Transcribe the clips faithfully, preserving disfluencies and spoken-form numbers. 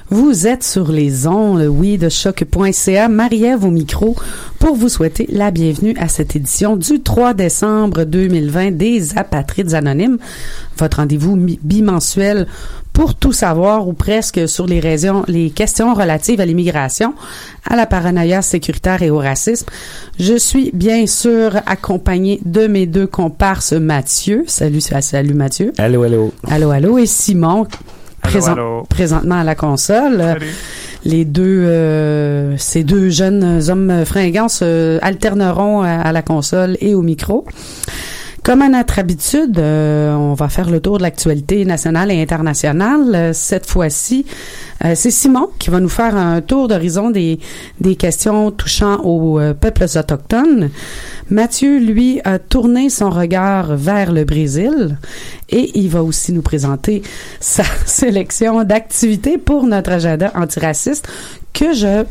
Vous êtes sur les ondes, oui, de choc point c a. Marie-Ève au micro pour vous souhaiter la bienvenue à cette édition du trois décembre deux mille vingt des Apatrides Anonymes, votre rendez-vous bimensuel pour tout savoir ou presque sur les raisons, les questions relatives à l'immigration, à la paranoïa sécuritaire et au racisme. Je suis bien sûr accompagnée de mes deux comparses Mathieu. Salut, salut Mathieu. Allô, allô. Allô, allô. Et Simon. Présent, allô, allô. Présentement à la console. Salut. Les deux, euh, ces deux jeunes hommes fringants se alterneront à, à la console et au micro. Comme à notre habitude, euh, on va faire le tour de l'actualité nationale et internationale. Euh, cette fois-ci, euh, c'est Simon qui va nous faire un tour d'horizon des, des questions touchant aux euh, peuples autochtones. Mathieu, lui, a tourné son regard vers le Brésil et il va aussi nous présenter sa sélection d'activités pour notre agenda antiraciste que je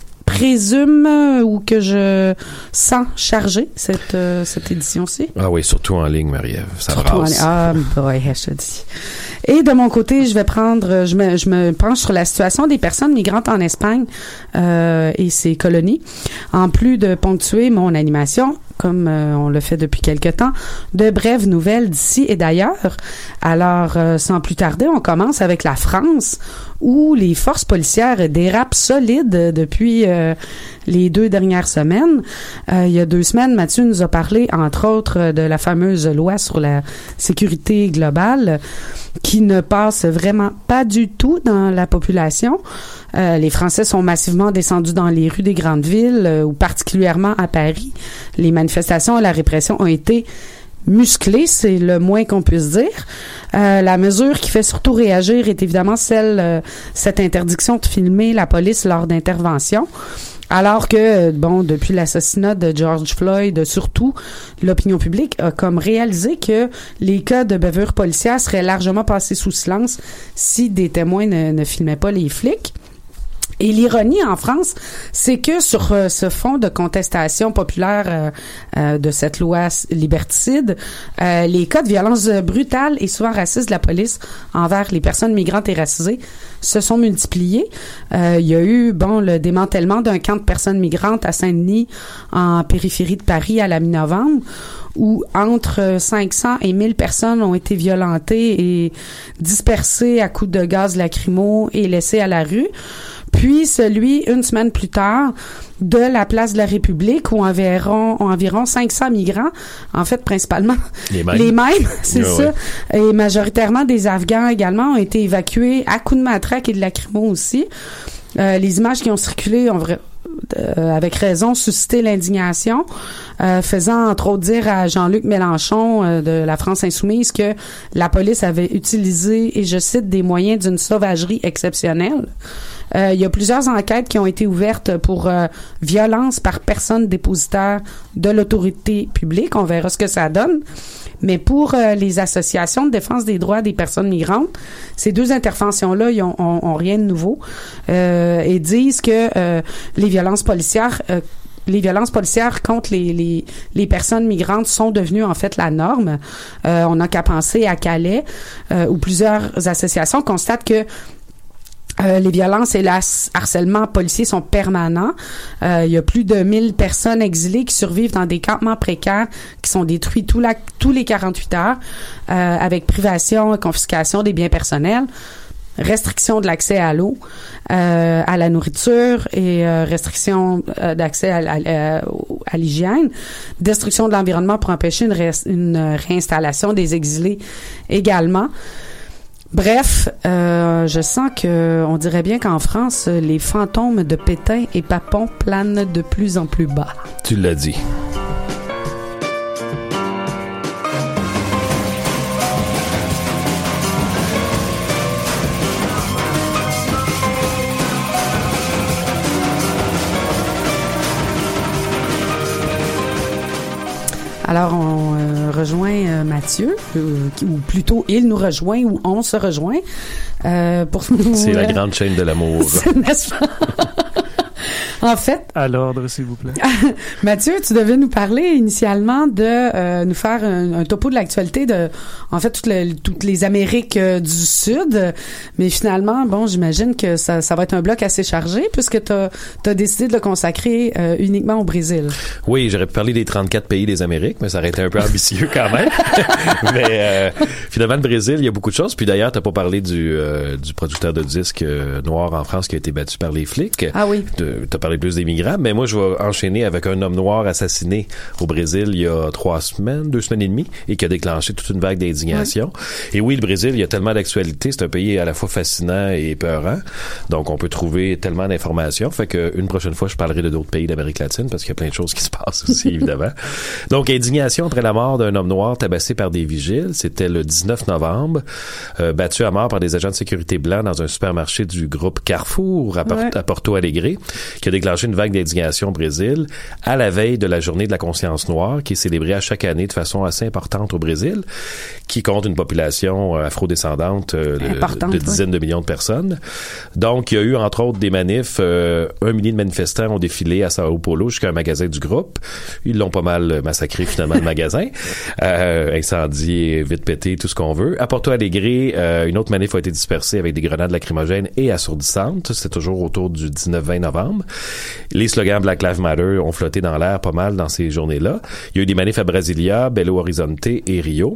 présume euh, ou que je sens charger cette euh, cette édition-ci. Ah oui, surtout en ligne, Marie-Ève. Ça surtout brasse. En ligne. Ah, boy, je te dis. Et de mon côté, je vais prendre, je me, je me penche sur la situation des personnes migrantes en Espagne euh, et ses colonies, en plus de ponctuer mon animation, comme euh, on le fait depuis quelque temps, de brèves nouvelles d'ici et d'ailleurs. Alors, euh, sans plus tarder, on commence avec la France, où les forces policières dérapent solides depuis euh, les deux dernières semaines. Euh, il y a deux semaines, Mathieu nous a parlé, entre autres, de la fameuse loi sur la sécurité globale, qui ne passe vraiment pas du tout dans la population. Euh, les Français sont massivement descendus dans les rues des grandes villes, euh, ou particulièrement à Paris. Les manifestations et la répression ont été musclées, c'est le moins qu'on puisse dire. Euh, la mesure qui fait surtout réagir est évidemment celle, euh, cette interdiction de filmer la police lors d'interventions. Alors que, bon, depuis l'assassinat de George Floyd, surtout, l'opinion publique a comme réalisé que les cas de bavure policière seraient largement passés sous silence si des témoins ne, ne filmaient pas les flics. Et l'ironie en France, c'est que sur euh, ce fond de contestation populaire euh, euh, de cette loi liberticide, euh, les cas de violence brutale et souvent racistes de la police envers les personnes migrantes et racisées se sont multipliés. Euh, il y a eu, bon, le démantèlement d'un camp de personnes migrantes à Saint-Denis, en périphérie de Paris, à la mi-novembre, où entre cinq cents et mille personnes ont été violentées et dispersées à coups de gaz lacrymo et laissées à la rue. Puis celui, une semaine plus tard, de la place de la République, où environ, environ cinq cents migrants, en fait principalement les mêmes, les mêmes c'est ouais, ça, ouais. Et majoritairement des Afghans également, ont été évacués à coups de matraque et de lacrymo aussi. Euh, les images qui ont circulé ont vrai, euh, avec raison suscité l'indignation, euh, faisant entre autres dire à Jean-Luc Mélenchon euh, de la France Insoumise que la police avait utilisé, et je cite, des moyens d'une sauvagerie exceptionnelle. Euh, il y a plusieurs enquêtes qui ont été ouvertes pour euh, violence par personne dépositaire de l'autorité publique. On verra ce que ça donne. Mais pour euh, les associations de défense des droits des personnes migrantes, ces deux interventions-là, ils ont, ont, ont rien de nouveau euh, et disent que euh, les violences policières euh, les violences policières contre les, les, les personnes migrantes sont devenues en fait la norme. Euh, on n'a qu'à penser à Calais, euh, où plusieurs associations constatent que Euh, les violences et le harcèlement policier sont permanents. Euh, il y a plus de mille personnes exilées qui survivent dans des campements précaires qui sont détruits tout la, tous les quarante-huit heures, euh, avec privation et confiscation des biens personnels, restriction de l'accès à l'eau, euh, à la nourriture et euh, restriction euh, d'accès à, à, à l'hygiène, destruction de l'environnement pour empêcher une, ré, une réinstallation des exilés également. Bref, euh, je sens que on dirait bien qu'en France, les fantômes de Pétain et Papon planent de plus en plus bas. Tu l'as dit. Alors, on euh, rejoint euh, Mathieu, euh, ou plutôt il nous rejoint, ou on se rejoint. Euh, pour C'est la grande chaîne de l'amour. N'est-ce pas? En fait... À l'ordre, s'il vous plaît. Mathieu, tu devais nous parler initialement de euh, nous faire un, un topo de l'actualité de, en fait, toutes les, toutes les Amériques euh, du Sud. Mais finalement, bon, j'imagine que ça, ça va être un bloc assez chargé puisque tu as décidé de le consacrer euh, uniquement au Brésil. Oui, j'aurais pu parler des trente-quatre pays des Amériques, mais ça aurait été un peu ambitieux quand même. mais euh, finalement, le Brésil, il y a beaucoup de choses. Puis d'ailleurs, t'as pas parlé du, euh, du producteur de disques euh, noir en France qui a été battu par les flics. Ah oui. De, t'as parlé plus des migrants, mais moi, je vais enchaîner avec un homme noir assassiné au Brésil il y a trois semaines, deux semaines et demie, et qui a déclenché toute une vague d'indignation. Oui. Et oui, le Brésil, il y a tellement d'actualité, c'est un pays à la fois fascinant et épeurant, donc on peut trouver tellement d'informations, fait que une prochaine fois, je parlerai de d'autres pays d'Amérique latine, parce qu'il y a plein de choses qui se passent aussi, évidemment. Donc, indignation après la mort d'un homme noir tabassé par des vigiles, c'était le dix-neuf novembre, euh, battu à mort par des agents de sécurité blancs dans un supermarché du groupe Carrefour à, Por- ouais. à Porto Alegre, qui a déclenché une vague d'indignation au Brésil à la veille de la journée de la conscience noire, qui est célébrée à chaque année de façon assez importante au Brésil, qui compte une population euh, afrodescendante euh, de, de dizaines ouais. de millions de personnes. Donc, il y a eu, entre autres, des manifs. Euh, un millier de manifestants ont défilé à Sao Paulo jusqu'à un magasin du groupe. Ils l'ont pas mal massacré, finalement, le magasin. Euh, incendié, vite pété, tout ce qu'on veut. À Porto Alegre, euh, une autre manif a été dispersée avec des grenades lacrymogènes et assourdissantes. C'était toujours autour du dix-neuf vingt novembre. Les slogans Black Lives Matter ont flotté dans l'air pas mal dans ces journées-là. Il y a eu des manifs à Brasilia, Belo Horizonte et Rio.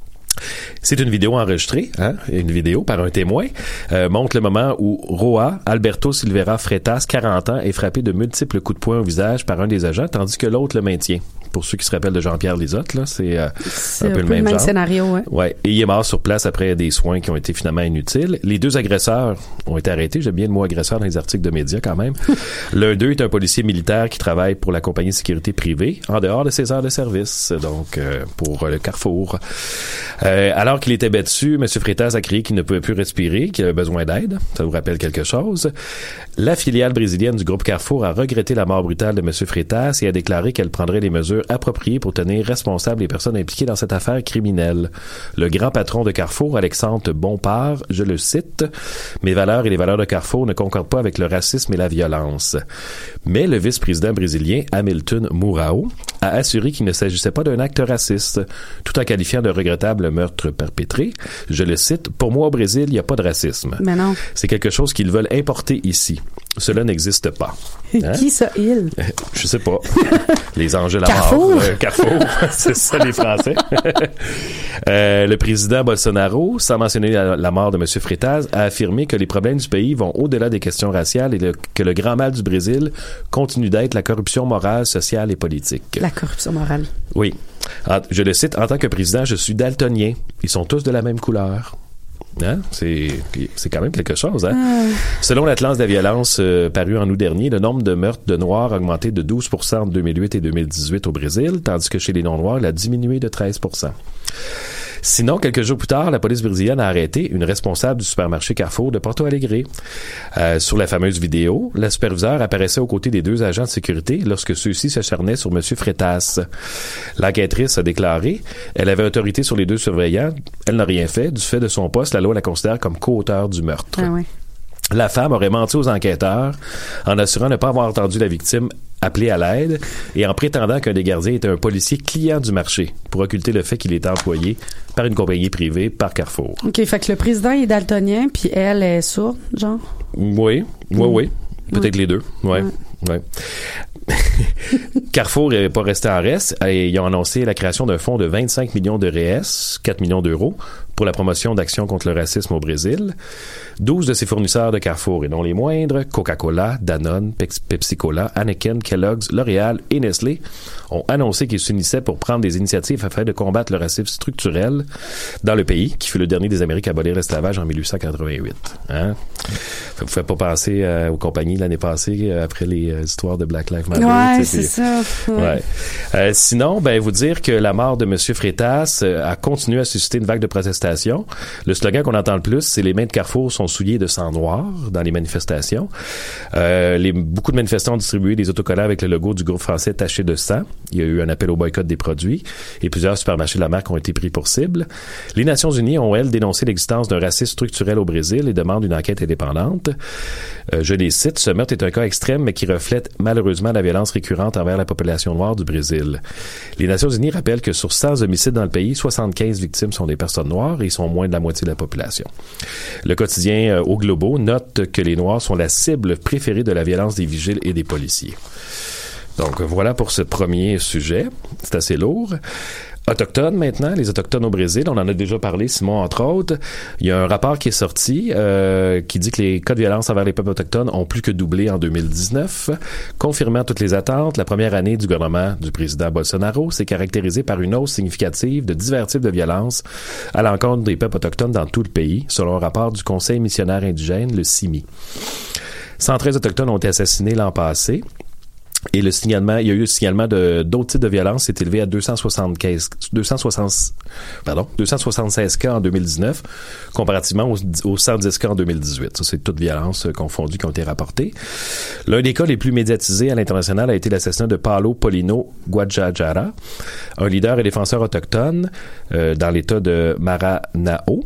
C'est une vidéo enregistrée, hein, une vidéo par un témoin, euh, montre le moment où Roa Alberto Silveira Freitas, quarante ans, est frappé de multiples coups de poing au visage par un des agents, tandis que l'autre le maintient. Pour ceux qui se rappellent de Jean-Pierre Lizotte, là, c'est, euh, c'est un peu, un peu le même, même genre. scénario, ouais. Ouais. Et il est mort sur place après des soins qui ont été finalement inutiles. Les deux agresseurs ont été arrêtés. J'aime bien le mot agresseur dans les articles de médias quand même. L'un d'eux est un policier militaire qui travaille pour la compagnie de sécurité privée en dehors de ses heures de service, donc euh, pour euh, le Carrefour. Euh, alors qu'il était battu, M. Freitas a crié qu'il ne pouvait plus respirer, qu'il avait besoin d'aide. Ça vous rappelle quelque chose. La filiale brésilienne du groupe Carrefour a regretté la mort brutale de M. Freitas et a déclaré qu'elle prendrait les mesures appropriées pour tenir responsables les personnes impliquées dans cette affaire criminelle. Le grand patron de Carrefour, Alexandre Bompard, je le cite, « Mes valeurs et les valeurs de Carrefour ne concordent pas avec le racisme et la violence. » Mais le vice-président brésilien, Hamilton Mourão, a assuré qu'il ne s'agissait pas d'un acte raciste, tout en qualifiant de regrettable meurtre perpétré. Je le cite, « Pour moi, au Brésil, il n'y a pas de racisme. Mais non. C'est quelque chose qu'ils veulent importer ici. Cela n'existe pas. » Hein? Qui ça, il? Je sais pas. Les anges de la Carrefour. mort. Euh, Carrefour. C'est ça, les Français. euh, le président Bolsonaro, sans mentionner la, la mort de M. Freitas, a affirmé que les problèmes du pays vont au-delà des questions raciales et le, que le grand mal du Brésil continue d'être la corruption morale, sociale et politique. La corruption morale. Oui. En, je le cite, « En tant que président, je suis daltonien. Ils sont tous de la même couleur. » Hein? C'est, c'est quand même quelque chose. Hein? Ah. Selon l'Atlas de la violence euh, paru en août dernier, le nombre de meurtres de Noirs a augmenté de douze pour cent entre deux mille huit et deux mille dix-huit au Brésil, tandis que chez les non-Noirs, il a diminué de treize pour cent. Sinon, quelques jours plus tard, la police brésilienne a arrêté une responsable du supermarché Carrefour de Porto Alegre. Euh, sur la fameuse vidéo, la superviseure apparaissait aux côtés des deux agents de sécurité lorsque ceux-ci s'acharnaient sur M. Freitas. L'enquêtrice a déclaré, elle avait autorité sur les deux surveillants, elle n'a rien fait. Du fait de son poste, la loi la considère comme co-auteur du meurtre. Ah oui. La femme aurait menti aux enquêteurs en assurant ne pas avoir entendu la victime appeler à l'aide et en prétendant qu'un des gardiens était un policier client du marché pour occulter le fait qu'il était employé par une compagnie privée par Carrefour. OK, fait que le président est daltonien puis elle est sourde, genre? Oui, oui, mmh. oui. Peut-être mmh. les deux, ouais. Mmh. Ouais. Carrefour n'est pas resté en reste et ils ont annoncé la création d'un fonds de vingt-cinq millions de R S, quatre millions d'euros, pour la promotion d'actions contre le racisme au Brésil. douze de ses fournisseurs de Carrefour, et non les moindres, Coca-Cola, Danone, Pepsi-Cola, Heineken, Kellogg's, L'Oréal et Nestlé, ont annoncé qu'ils s'unissaient pour prendre des initiatives afin de combattre le racisme structurel dans le pays, qui fut le dernier des Amériques à abolir l'esclavage en mille huit cent quatre-vingt-huit. Hein? Vous ne faites pas penser euh, aux compagnies l'année passée euh, après les euh, histoires de Black Lives Matter. Ouais, c'est ça. Ouais. Ouais. Euh, sinon, ben vous dire que la mort de M. Freitas euh, a continué à susciter une vague de protestations. Le slogan qu'on entend le plus, c'est « Les mains de Carrefour sont souillées de sang noir » dans les manifestations. Euh, les, beaucoup de manifestants ont distribué des autocollants avec le logo du groupe français taché de sang. Il y a eu un appel au boycott des produits et plusieurs supermarchés de la marque ont été pris pour cible. Les Nations unies ont, elles, dénoncé l'existence d'un racisme structurel au Brésil et demandent une enquête indépendante. dix-huit. Euh, je les cite, « Ce meurtre est un cas extrême, mais qui reflète malheureusement la violence récurrente envers la population noire du Brésil. » Les Nations unies rappellent que sur cent homicides dans le pays, soixante-quinze victimes sont des personnes noires et ils sont moins de la moitié de la population. Le quotidien euh, Au Globo note que les Noirs sont la cible préférée de la violence des vigiles et des policiers. Donc voilà pour ce premier sujet. C'est assez lourd. Autochtones maintenant, les Autochtones au Brésil, on en a déjà parlé, Simon, entre autres. Il y a un rapport qui est sorti euh, qui dit que les cas de violence envers les peuples autochtones ont plus que doublé en deux mille dix-neuf. Confirmant toutes les attentes, la première année du gouvernement du président Bolsonaro s'est caractérisée par une hausse significative de divers types de violences à l'encontre des peuples autochtones dans tout le pays, selon un rapport du Conseil missionnaire indigène, le C I M I. cent treize Autochtones ont été assassinés l'an passé. Et le signalement, il y a eu le signalement de d'autres types de violences, c'est élevé à deux cent soixante-quinze, deux cent soixante, pardon, deux cent soixante-seize cas en deux mille dix-neuf, comparativement aux, aux cent dix cas en deux mille dix-huit. Ça, c'est toutes violences confondues qui ont été rapportées. L'un des cas les plus médiatisés à l'international a été l'assassinat de Paulo Paulino Guajajara, un leader et défenseur autochtone euh, dans l'État de Maranhão.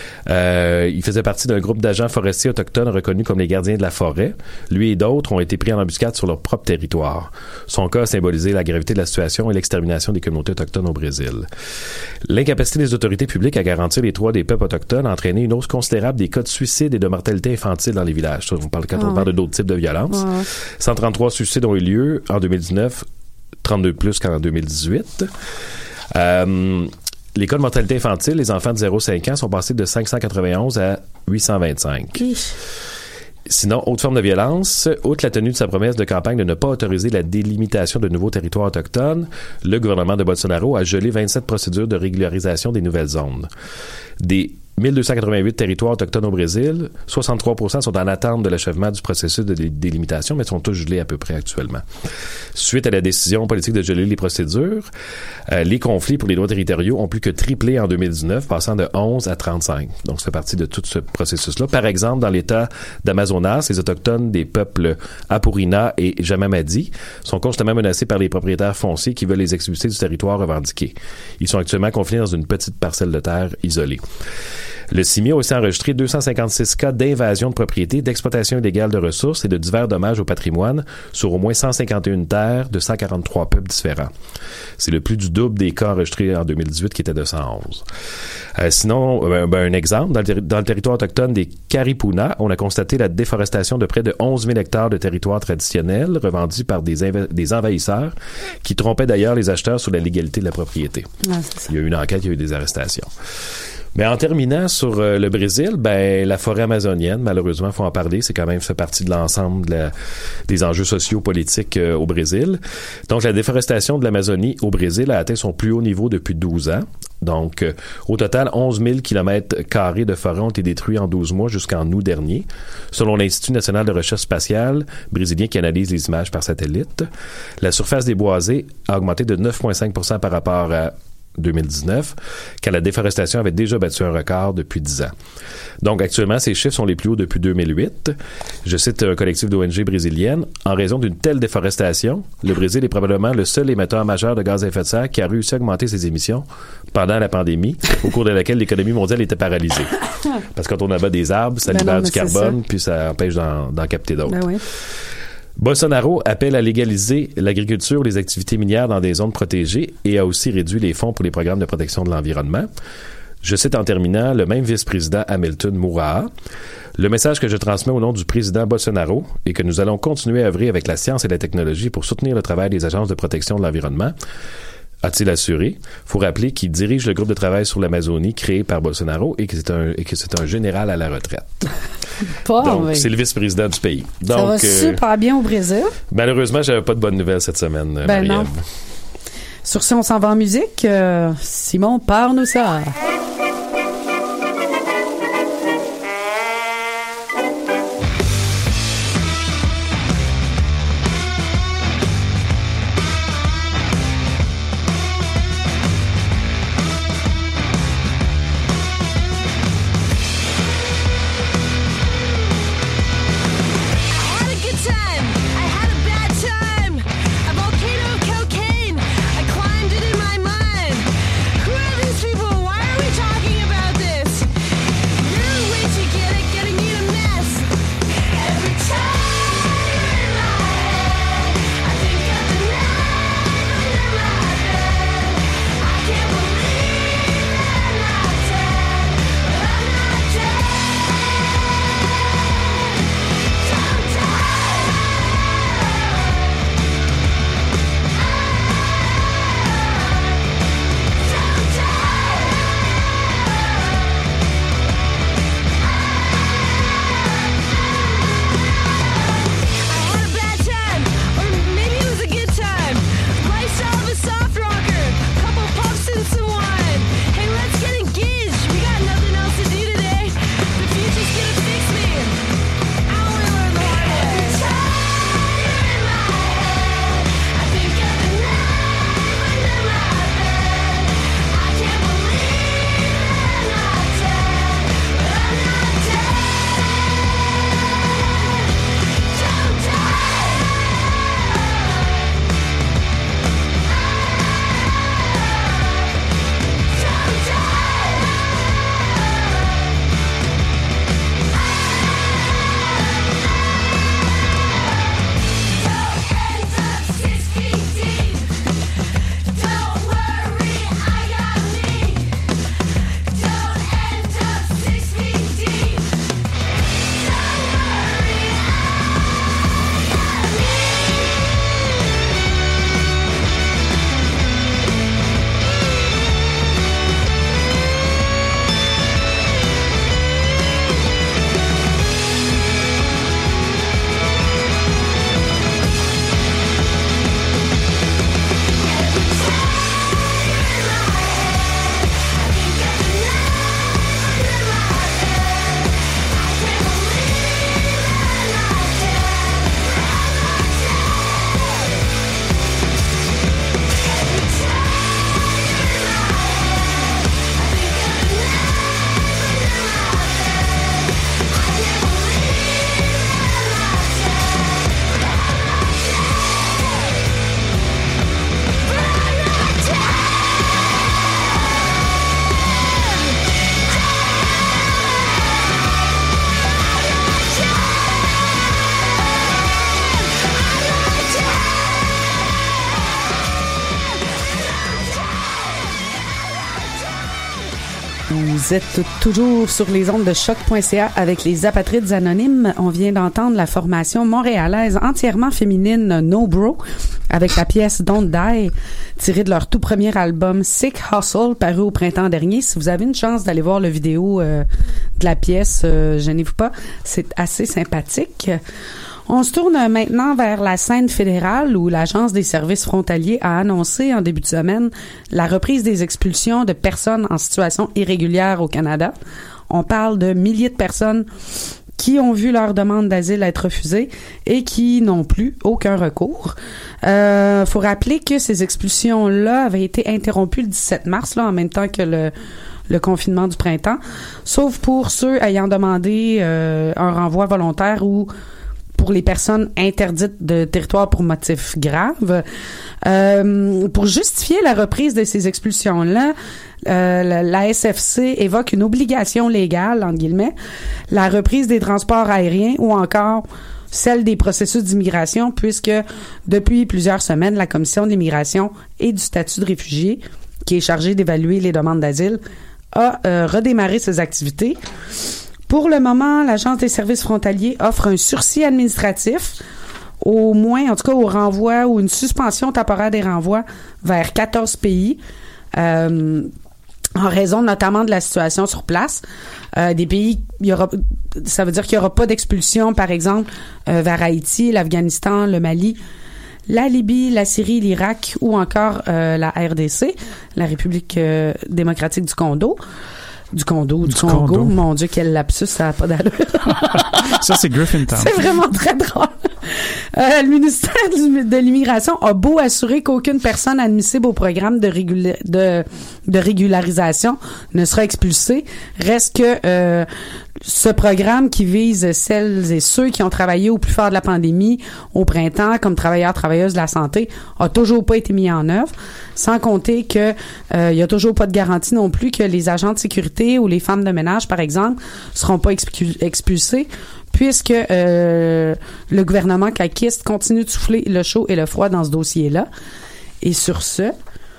Euh, il faisait partie d'un groupe d'agents forestiers autochtones reconnus comme les gardiens de la forêt. Lui et d'autres ont été pris en embuscade sur leur propre territoire. Son cas a symbolisé la gravité de la situation et l'extermination des communautés autochtones au Brésil. L'incapacité des autorités publiques à garantir les droits des peuples autochtones a entraîné une hausse considérable des cas de suicide et de mortalité infantile dans les villages. Ça, on parle, quand ah, on parle de d'autres types de violences. Ah, cent trente-trois suicides ont eu lieu en deux mille dix-neuf, trente-deux plus qu'en deux mille dix-huit. Euh, Les cas de mortalité infantile, les enfants de zéro à cinq ans sont passés de cinq cent quatre-vingt-onze à huit cent vingt-cinq. Ish. Sinon, autre forme de violence, outre la tenue de sa promesse de campagne de ne pas autoriser la délimitation de nouveaux territoires autochtones, le gouvernement de Bolsonaro a gelé vingt-sept procédures de régularisation des nouvelles zones. Des mille deux cent quatre-vingt-huit territoires autochtones au Brésil, soixante-trois pour cent sont en attente de l'achèvement du processus de délimitation, mais sont tous gelés à peu près actuellement. Suite à la décision politique de geler les procédures, euh, les conflits pour les droits territoriaux ont plus que triplé en deux mille dix-neuf, passant de onze à trente-cinq. Donc, ça fait partie de tout ce processus-là. Par exemple, dans l'État d'Amazonas, les Autochtones des peuples Apurina et Jamamadi sont constamment menacés par les propriétaires fonciers qui veulent les expulser du territoire revendiqué. Ils sont actuellement confinés dans une petite parcelle de terre isolée. Le C I M I a aussi enregistré deux cent cinquante-six cas d'invasion de propriété, d'exploitation illégale de ressources et de divers dommages au patrimoine sur au moins cent cinquante et une terres de cent quarante-trois peuples différents. C'est le plus du double des cas enregistrés en deux mille dix-huit qui était de cent onze. Euh, sinon, ben, ben, un exemple, dans le, dans le territoire autochtone des Caripuna, on a constaté la déforestation de près de onze mille hectares de territoires traditionnels revendus par des, inv- des envahisseurs qui trompaient d'ailleurs les acheteurs sur la légalité de la propriété. Ah, c'est ça. Il y a eu une enquête, il y a eu des arrestations. Mais en terminant sur euh, le Brésil, ben la forêt amazonienne, malheureusement, faut en parler, c'est quand même fait partie de l'ensemble de la, des enjeux sociaux-politiques euh, au Brésil. Donc, la déforestation de l'Amazonie au Brésil a atteint son plus haut niveau depuis douze ans. Donc, euh, au total, onze mille kilomètres carrés de forêt ont été détruits en douze mois jusqu'en août dernier, selon l'Institut national de recherche spatiale brésilien qui analyse les images par satellite. La surface des boisés a augmenté de neuf virgule cinq pour cent par rapport à deux mille dix-neuf, quand la déforestation avait déjà battu un record depuis dix ans. Donc, actuellement, ces chiffres sont les plus hauts depuis deux mille huit. Je cite un collectif d'O N G brésilienne. En raison d'une telle déforestation, le Brésil est probablement le seul émetteur majeur de gaz à effet de serre qui a réussi à augmenter ses émissions pendant la pandémie, au cours de laquelle l'économie mondiale était paralysée. Parce que quand on abat des arbres, ça ben libère non, du carbone, puis ça empêche d'en, d'en capter d'autres. Ben oui. Bolsonaro appelle à légaliser l'agriculture et les activités minières dans des zones protégées et a aussi réduit les fonds pour les programmes de protection de l'environnement. Je cite en terminant le même vice-président Hamilton Mourraa. Le message que je transmets au nom du président Bolsonaro est que nous allons continuer à œuvrer avec la science et la technologie pour soutenir le travail des agences de protection de l'environnement, a-t-il assuré. Il faut rappeler qu'il dirige le groupe de travail sur l'Amazonie créé par Bolsonaro et que c'est un, et que c'est un général à la retraite. Bon, Donc, oui. C'est le vice-président du pays. Donc, ça va super euh, bien au Brésil. Malheureusement, j'avais pas de bonnes nouvelles cette semaine, ben Marie-Ève. Non. Sur ce, on s'en va en musique. Euh, Simon, parle-nous ça. Who are these people? Why are we Vous êtes toujours sur les ondes de choc point c a avec les Apatrides Anonymes. On vient d'entendre la formation montréalaise entièrement féminine No Bro avec la pièce Don't Die, tirée de leur tout premier album Sick Hustle, paru au printemps dernier. Si vous avez une chance d'aller voir le vidéo euh, de la pièce, euh, gênez-vous pas, c'est assez sympathique. On se tourne maintenant vers la scène fédérale où l'Agence des services frontaliers a annoncé en début de semaine la reprise des expulsions de personnes en situation irrégulière au Canada. On parle de milliers de personnes qui ont vu leur demande d'asile être refusée et qui n'ont plus aucun recours. Euh, faut rappeler que ces expulsions-là avaient été interrompues le dix-sept mars, là, en même temps que le le confinement du printemps, sauf pour ceux ayant demandé euh, un renvoi volontaire ou pour les personnes interdites de territoire pour motifs graves. Euh, pour justifier la reprise de ces expulsions-là, euh, la, la S F C évoque une obligation légale, entre guillemets, la reprise des transports aériens ou encore celle des processus d'immigration, puisque depuis plusieurs semaines, la Commission de l'immigration et du statut de réfugié, qui est chargée d'évaluer les demandes d'asile, a euh, redémarré ses activités. Pour le moment, l'Agence des services frontaliers offre un sursis administratif, au moins, en tout cas, au renvoi ou une suspension temporaire des renvois vers quatorze pays, euh, en raison notamment de la situation sur place. Euh, des pays, il y aura, ça veut dire qu'il n'y aura pas d'expulsion, par exemple, euh, vers Haïti, l'Afghanistan, le Mali, la Libye, la Syrie, l'Irak ou encore euh, la R D C, la République euh, démocratique du Congo. Du Congo, du, du Congo. Congo. Mon Dieu, quel lapsus, ça n'a pas d'allure. Ça, c'est Griffintown. C'est vraiment très drôle. Euh, le ministère de l'Immigration a beau assurer qu'aucune personne admissible au programme de, régula- de, de régularisation ne sera expulsée. Reste que euh, ce programme qui vise celles et ceux qui ont travaillé au plus fort de la pandémie au printemps comme travailleurs, travailleuses de la santé a toujours pas été mis en œuvre. Sans compter que euh, il y a toujours pas de garantie non plus que les agents de sécurité ou les femmes de ménage, par exemple, seront pas expu- expulsés, puisque euh, le gouvernement caquiste continue de souffler le chaud et le froid dans ce dossier-là. Et sur ce,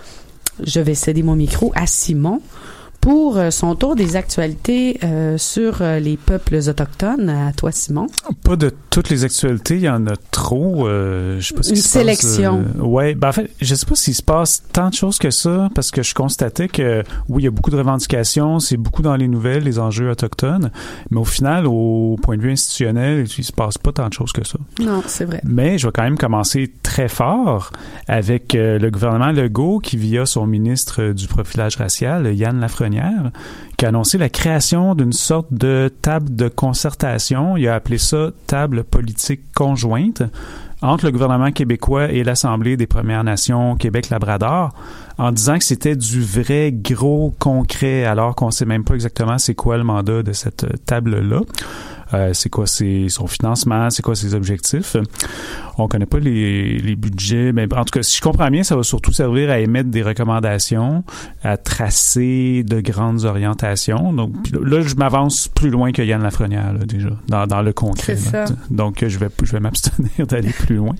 je vais céder mon micro à Simon pour son tour des actualités euh, sur les peuples autochtones. À toi, Simon. Pas de toutes les actualités, il y en a trop. Euh, je sais pas si Une se sélection. Passe, euh, ouais, ben en fait, je sais pas s'il se passe tant de choses que ça, parce que je constatais que oui, il y a beaucoup de revendications, c'est beaucoup dans les nouvelles, les enjeux autochtones, mais au final, au point de vue institutionnel, il se passe pas tant de choses que ça. Non, c'est vrai. Mais je vais quand même commencer très fort avec euh, le gouvernement Legault qui, via son ministre du profilage racial, Yann Lafrenière, qui a annoncé la création d'une sorte de table de concertation. Il a appelé ça table politique conjointe entre le gouvernement québécois et l'Assemblée des Premières Nations Québec-Labrador, en disant que c'était du vrai gros concret, alors qu'on sait même pas exactement c'est quoi le mandat de cette table-là. Euh, c'est quoi ses, son financement, c'est quoi ses objectifs. On connaît pas les, les budgets, mais en tout cas, si je comprends bien, ça va surtout servir à émettre des recommandations, à tracer de grandes orientations. Donc là, je m'avance plus loin que Yann Lafrenière, là, déjà, dans, dans le concret. C'est là. ça. Donc, je vais, je vais m'abstenir d'aller plus loin.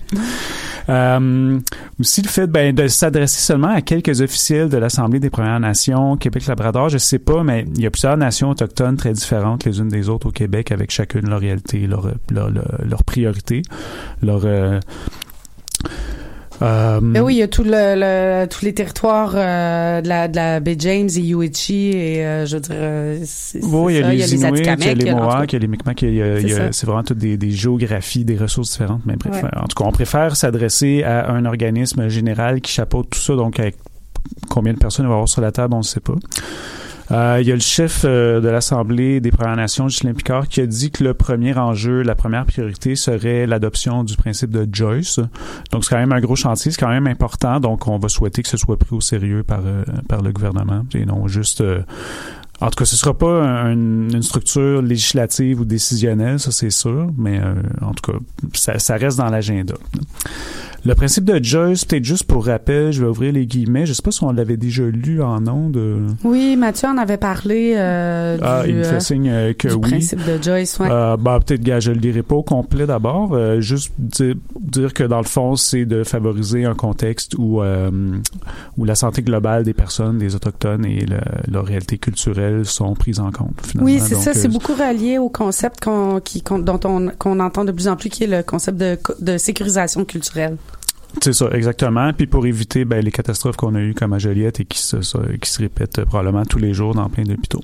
Euh, aussi, le fait ben, de s'adresser seulement à quelques officiels de l'Assemblée des Premières Nations Québec-Labrador, je sais pas, mais il y a plusieurs nations autochtones très différentes les unes des autres au Québec, avec chacune leur réalité, leur, leur, leur, leur priorité, leur... Euh, Euh, Mais oui, il y a tout le, le tous les territoires euh, de la de la baie James et Yuichi et euh, je veux dire euh, c'est, c'est oui, il y a ça, les il y a Inuits, les il y a les Mohawks, il y a les Mi'kmaq, il y a, c'est, il y a, c'est vraiment toutes des, des géographies, des ressources différentes. Mais bref, ouais. En tout cas, on préfère s'adresser à un organisme général qui chapeaute tout ça. Donc, avec combien de personnes il va y avoir sur la table, on ne sait pas. Euh, il y a le chef euh, de l'Assemblée des Premières Nations, Ghislain Picard, qui a dit que le premier enjeu, la première priorité serait l'adoption du principe de Joyce. Donc, c'est quand même un gros chantier, c'est quand même important. Donc, on va souhaiter que ce soit pris au sérieux par, euh, par le gouvernement et non juste... Euh, en tout cas, ce ne sera pas un, une structure législative ou décisionnelle, ça c'est sûr, mais euh, en tout cas, ça, ça reste dans l'agenda. Le principe de Joyce, peut-être juste pour rappel, je vais ouvrir les guillemets. Je sais pas si on l'avait déjà lu en ondes. Oui, Mathieu en avait parlé euh, ah, du, il me fait signe euh, que du oui. principe de Joyce. Ouais. Euh, bah, peut-être, gars, je le lirai pas au complet d'abord. Euh, juste dire, dire que dans le fond, c'est de favoriser un contexte où, euh, où la santé globale des personnes, des Autochtones et le, leur réalité culturelle sont prises en compte. Finalement. Oui, c'est Donc, ça. euh, C'est beaucoup relié au concept qu'on, qui, qu'on, dont on, qu'on entend de plus en plus, qui est le concept de, de sécurisation culturelle. C'est ça, exactement. Puis pour éviter ben, les catastrophes qu'on a eues comme à Joliette et qui se, ça, qui se répètent euh, probablement tous les jours dans plein d'hôpitaux.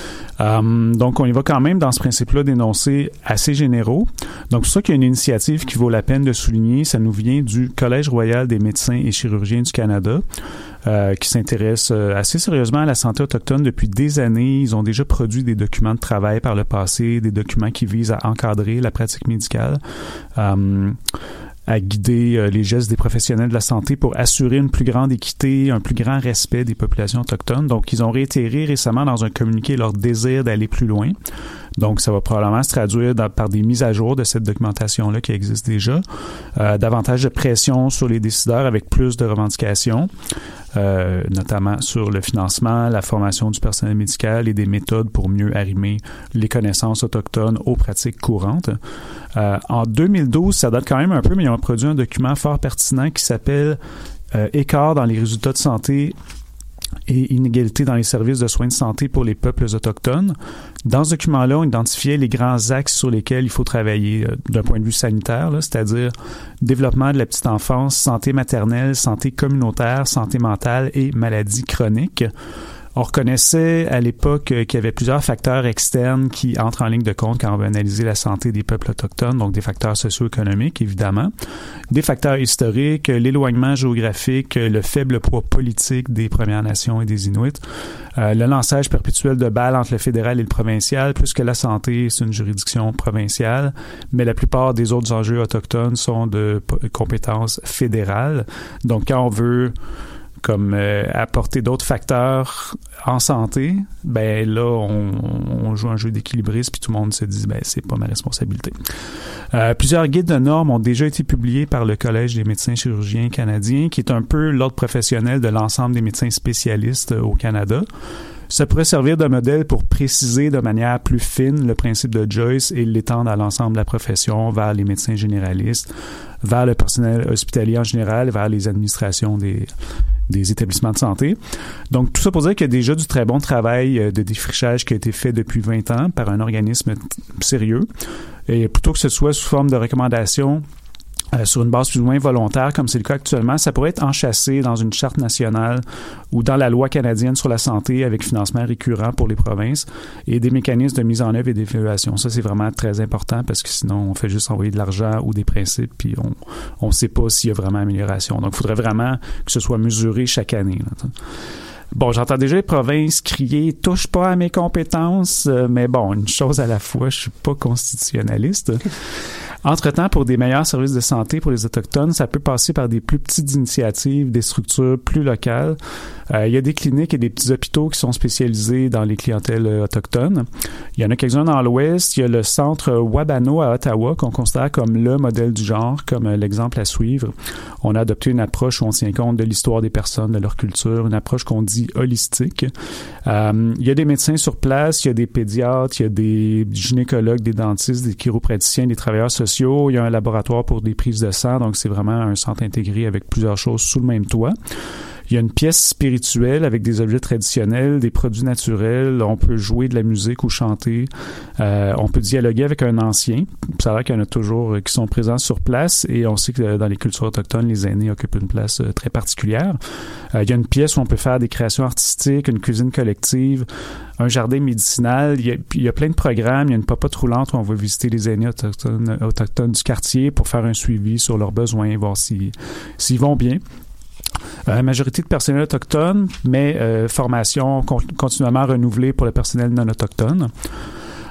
Um, donc, on y va quand même dans ce principe-là d'énoncés assez généraux. Donc, c'est pour ça qu'il y a une initiative qui vaut la peine de souligner. Ça nous vient du Collège royal des médecins et chirurgiens du Canada, euh, qui s'intéresse euh, assez sérieusement à la santé autochtone depuis des années. Ils ont déjà produit des documents de travail par le passé, des documents qui visent à encadrer la pratique médicale. Um, à guider euh, les gestes des professionnels de la santé pour assurer une plus grande équité, un plus grand respect des populations autochtones. Donc, ils ont réitéré récemment dans un communiqué leur désir d'aller plus loin. Donc, ça va probablement se traduire dans, par des mises à jour de cette documentation-là qui existe déjà, euh, davantage de pression sur les décideurs avec plus de revendications, euh, notamment sur le financement, la formation du personnel médical et des méthodes pour mieux arrimer les connaissances autochtones aux pratiques courantes. Euh, en deux mille douze, ça date quand même un peu, mais ils ont produit un document fort pertinent qui s'appelle euh, « Écart dans les résultats de santé et inégalité dans les services de soins de santé pour les peuples autochtones ». Dans ce document-là, on identifiait les grands axes sur lesquels il faut travailler euh, d'un point de vue sanitaire, là, c'est-à-dire développement de la petite enfance, santé maternelle, santé communautaire, santé mentale et maladies chroniques. On reconnaissait à l'époque euh, qu'il y avait plusieurs facteurs externes qui entrent en ligne de compte quand on veut analyser la santé des peuples autochtones, donc des facteurs socio-économiques, évidemment, des facteurs historiques, l'éloignement géographique, le faible poids politique des Premières Nations et des Inuits, euh, le lançage perpétuel de balles entre le fédéral et le provincial, plus que la santé, c'est une juridiction provinciale, mais la plupart des autres enjeux autochtones sont de p- compétences fédérales. Donc, quand on veut comme euh, apporter d'autres facteurs en santé, ben là, on, on joue un jeu d'équilibriste puis tout le monde se dit, ben c'est pas ma responsabilité. Euh, plusieurs guides de normes ont déjà été publiés par le Collège des médecins chirurgiens canadiens, qui est un peu l'ordre professionnel de l'ensemble des médecins spécialistes au Canada. Ça pourrait servir de modèle pour préciser de manière plus fine le principe de Joyce et l'étendre à l'ensemble de la profession, vers les médecins généralistes, vers le personnel hospitalier en général, vers les administrations des, des établissements de santé. Donc, tout ça pour dire qu'il y a déjà du très bon travail de défrichage qui a été fait depuis vingt ans par un organisme t- sérieux. Et plutôt que ce soit sous forme de recommandations, Euh, sur une base plus ou moins volontaire, comme c'est le cas actuellement, ça pourrait être enchâssé dans une charte nationale ou dans la loi canadienne sur la santé avec financement récurrent pour les provinces et des mécanismes de mise en œuvre et d'évaluation. Ça, c'est vraiment très important parce que sinon, on fait juste envoyer de l'argent ou des principes puis on ne sait pas s'il y a vraiment amélioration. Donc, il faudrait vraiment que ce soit mesuré chaque année, là. Bon, j'entends déjà les provinces crier « touche pas à mes compétences euh, », mais bon, une chose à la fois, je suis pas constitutionnaliste. Entre-temps, pour des meilleurs services de santé pour les Autochtones, ça peut passer par des plus petites initiatives, des structures plus locales. Euh, il y a des cliniques et des petits hôpitaux qui sont spécialisés dans les clientèles euh, autochtones. Il y en a quelques-uns dans l'Ouest. Il y a le centre Wabano à Ottawa qu'on considère comme le modèle du genre, comme euh, l'exemple à suivre. On a adopté une approche où on tient compte de l'histoire des personnes, de leur culture, une approche qu'on dit holistique. Euh, il y a des médecins sur place, il y a des pédiatres, il y a des gynécologues, des dentistes, des chiropraticiens, des travailleurs sociaux. Il y a un laboratoire pour des prises de sang, donc c'est vraiment un centre intégré avec plusieurs choses sous le même toit. Il y a une pièce spirituelle avec des objets traditionnels, des produits naturels. On peut jouer de la musique ou chanter. Euh, on peut dialoguer avec un ancien. Ça a l'air qu'il y en a toujours qui sont présents sur place et on sait que dans les cultures autochtones, les aînés occupent une place très particulière. Euh, il y a une pièce où on peut faire des créations artistiques, une cuisine collective, un jardin médicinal. Il y a, il y a plein de programmes. Il y a une popote roulante où on va visiter les aînés autochtones, autochtones du quartier pour faire un suivi sur leurs besoins, voir s'ils, s'ils vont bien. Euh, majorité de personnel autochtone, mais euh, formation con- continuellement renouvelée pour le personnel non autochtone.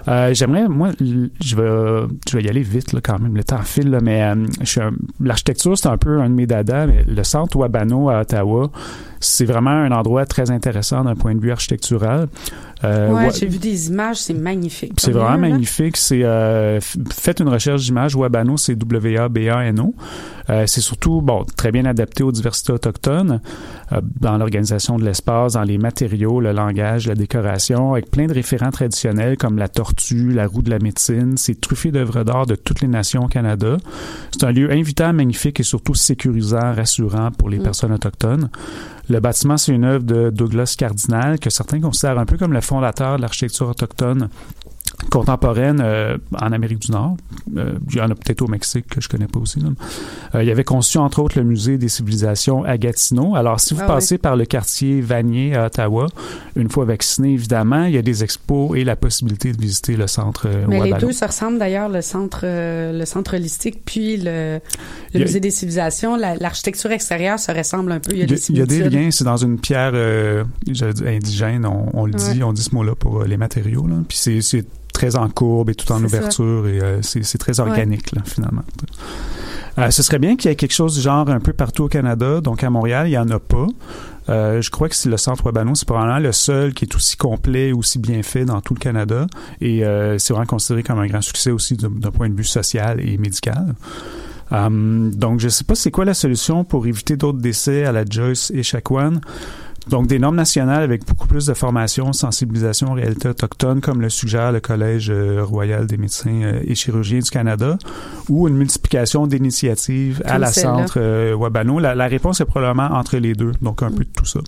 Euh, j'aimerais, moi, je vais, je vais y aller vite là, quand même. Le temps file, là, mais euh, je suis un, l'architecture, c'est un peu un de mes dadas. Mais le centre Wabano à Ottawa, c'est vraiment un endroit très intéressant d'un point de vue architectural. Euh, ouais, j'ai vu des images, c'est magnifique. C'est vraiment là. magnifique. C'est euh, faites une recherche d'images. Wabano, c'est W A B A N O. Euh, c'est surtout bon très bien adapté aux diversités autochtones euh, dans l'organisation de l'espace, dans les matériaux, le langage, la décoration, avec plein de référents traditionnels comme la tortue, la roue de la médecine. C'est truffé d'œuvres d'art de toutes les nations au Canada. C'est un lieu invitant, magnifique et surtout sécurisant, rassurant pour les mmh. personnes autochtones. Le bâtiment, c'est une œuvre de Douglas Cardinal, que certains considèrent un peu comme le fondateur de l'architecture autochtone contemporaine euh, en Amérique du Nord. Euh, il y en a peut-être au Mexique que je connais pas aussi. Là. Euh, il avait conçu, entre autres, le Musée des civilisations à Gatineau. Alors, si vous ah, passez oui. par le quartier Vanier à Ottawa, une fois vacciné, évidemment, il y a des expos et la possibilité de visiter le centre euh, Mais Wabano. Les deux se ressemblent d'ailleurs, le centre euh, le centre holistique puis le, le Musée a, des civilisations. La, l'architecture extérieure se ressemble un peu. Il y a, il y a, des, il y a des liens. C'est dans une pierre euh, indigène, on, on le dit, ouais. on dit ce mot-là pour euh, les matériaux. Là. Puis c'est, c'est très en courbe et tout en c'est ouverture ça. et euh, c'est, c'est très organique ouais. là, finalement. Euh, ce serait bien qu'il y ait quelque chose du genre un peu partout au Canada. Donc à Montréal, il n'y en a pas. Euh, je crois que c'est le centre Wabano, c'est probablement le seul qui est aussi complet, aussi bien fait dans tout le Canada. Et euh, c'est vraiment considéré comme un grand succès aussi d'un, d'un point de vue social et médical. Um, donc je ne sais pas c'est quoi la solution pour éviter d'autres décès à la Joyce et Chacoan. Donc, des normes nationales avec beaucoup plus de formation, sensibilisation aux réalités autochtones, comme le suggère le Collège euh, royal des médecins euh, et chirurgiens du Canada, ou une multiplication d'initiatives comme à la celle-là. Centre euh, Wabano. La, la réponse est probablement entre les deux, donc un mmh. peu de tout ça.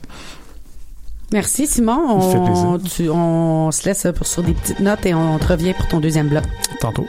Merci, Simon. On, tu, on se laisse pour, sur des petites notes et on te revient pour ton deuxième bloc. Tantôt.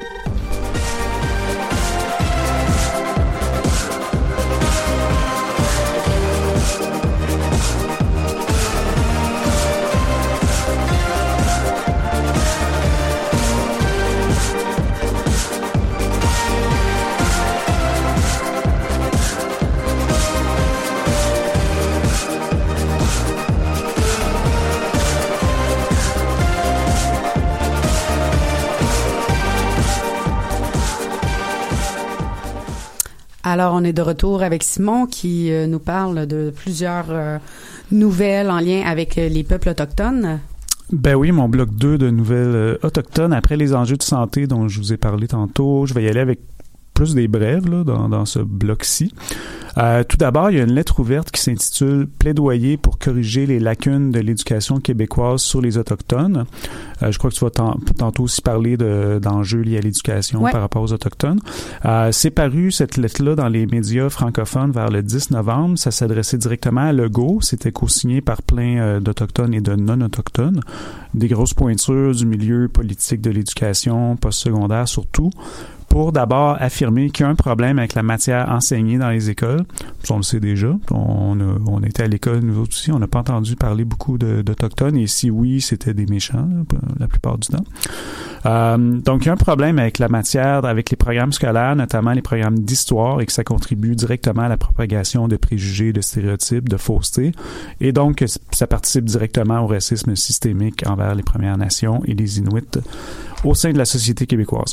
Alors, on est de retour avec Simon qui euh, nous parle de plusieurs euh, nouvelles en lien avec euh, les peuples autochtones. Ben oui, mon bloc deux de nouvelles euh, autochtones. Après les enjeux de santé dont je vous ai parlé tantôt, je vais y aller avec plus des brèves là, dans, dans ce bloc-ci. Euh, tout d'abord, il y a une lettre ouverte qui s'intitule « Plaidoyer pour corriger les lacunes de l'éducation québécoise sur les Autochtones ». Euh, je crois que tu vas tantôt aussi parler de, d'enjeux liés à l'éducation ouais. par rapport aux Autochtones. Euh, c'est paru, cette lettre-là, dans les médias francophones vers le dix novembre. Ça s'adressait directement à Legault. C'était co-signé par plein euh, d'Autochtones et de non-Autochtones. Des grosses pointures du milieu politique de l'éducation postsecondaire surtout, pour d'abord affirmer qu'il y a un problème avec la matière enseignée dans les écoles. On le sait déjà. On a, on était à l'école, nous autres aussi. On n'a pas entendu parler beaucoup de, d'Autochtones. Et si oui, c'était des méchants, là, la plupart du temps. Euh, donc, il y a un problème avec la matière, avec les programmes scolaires, notamment les programmes d'histoire, et que ça contribue directement à la propagation de préjugés, de stéréotypes, de fausseté. Et donc, ça participe directement au racisme systémique envers les Premières Nations et les Inuits au sein de la société québécoise.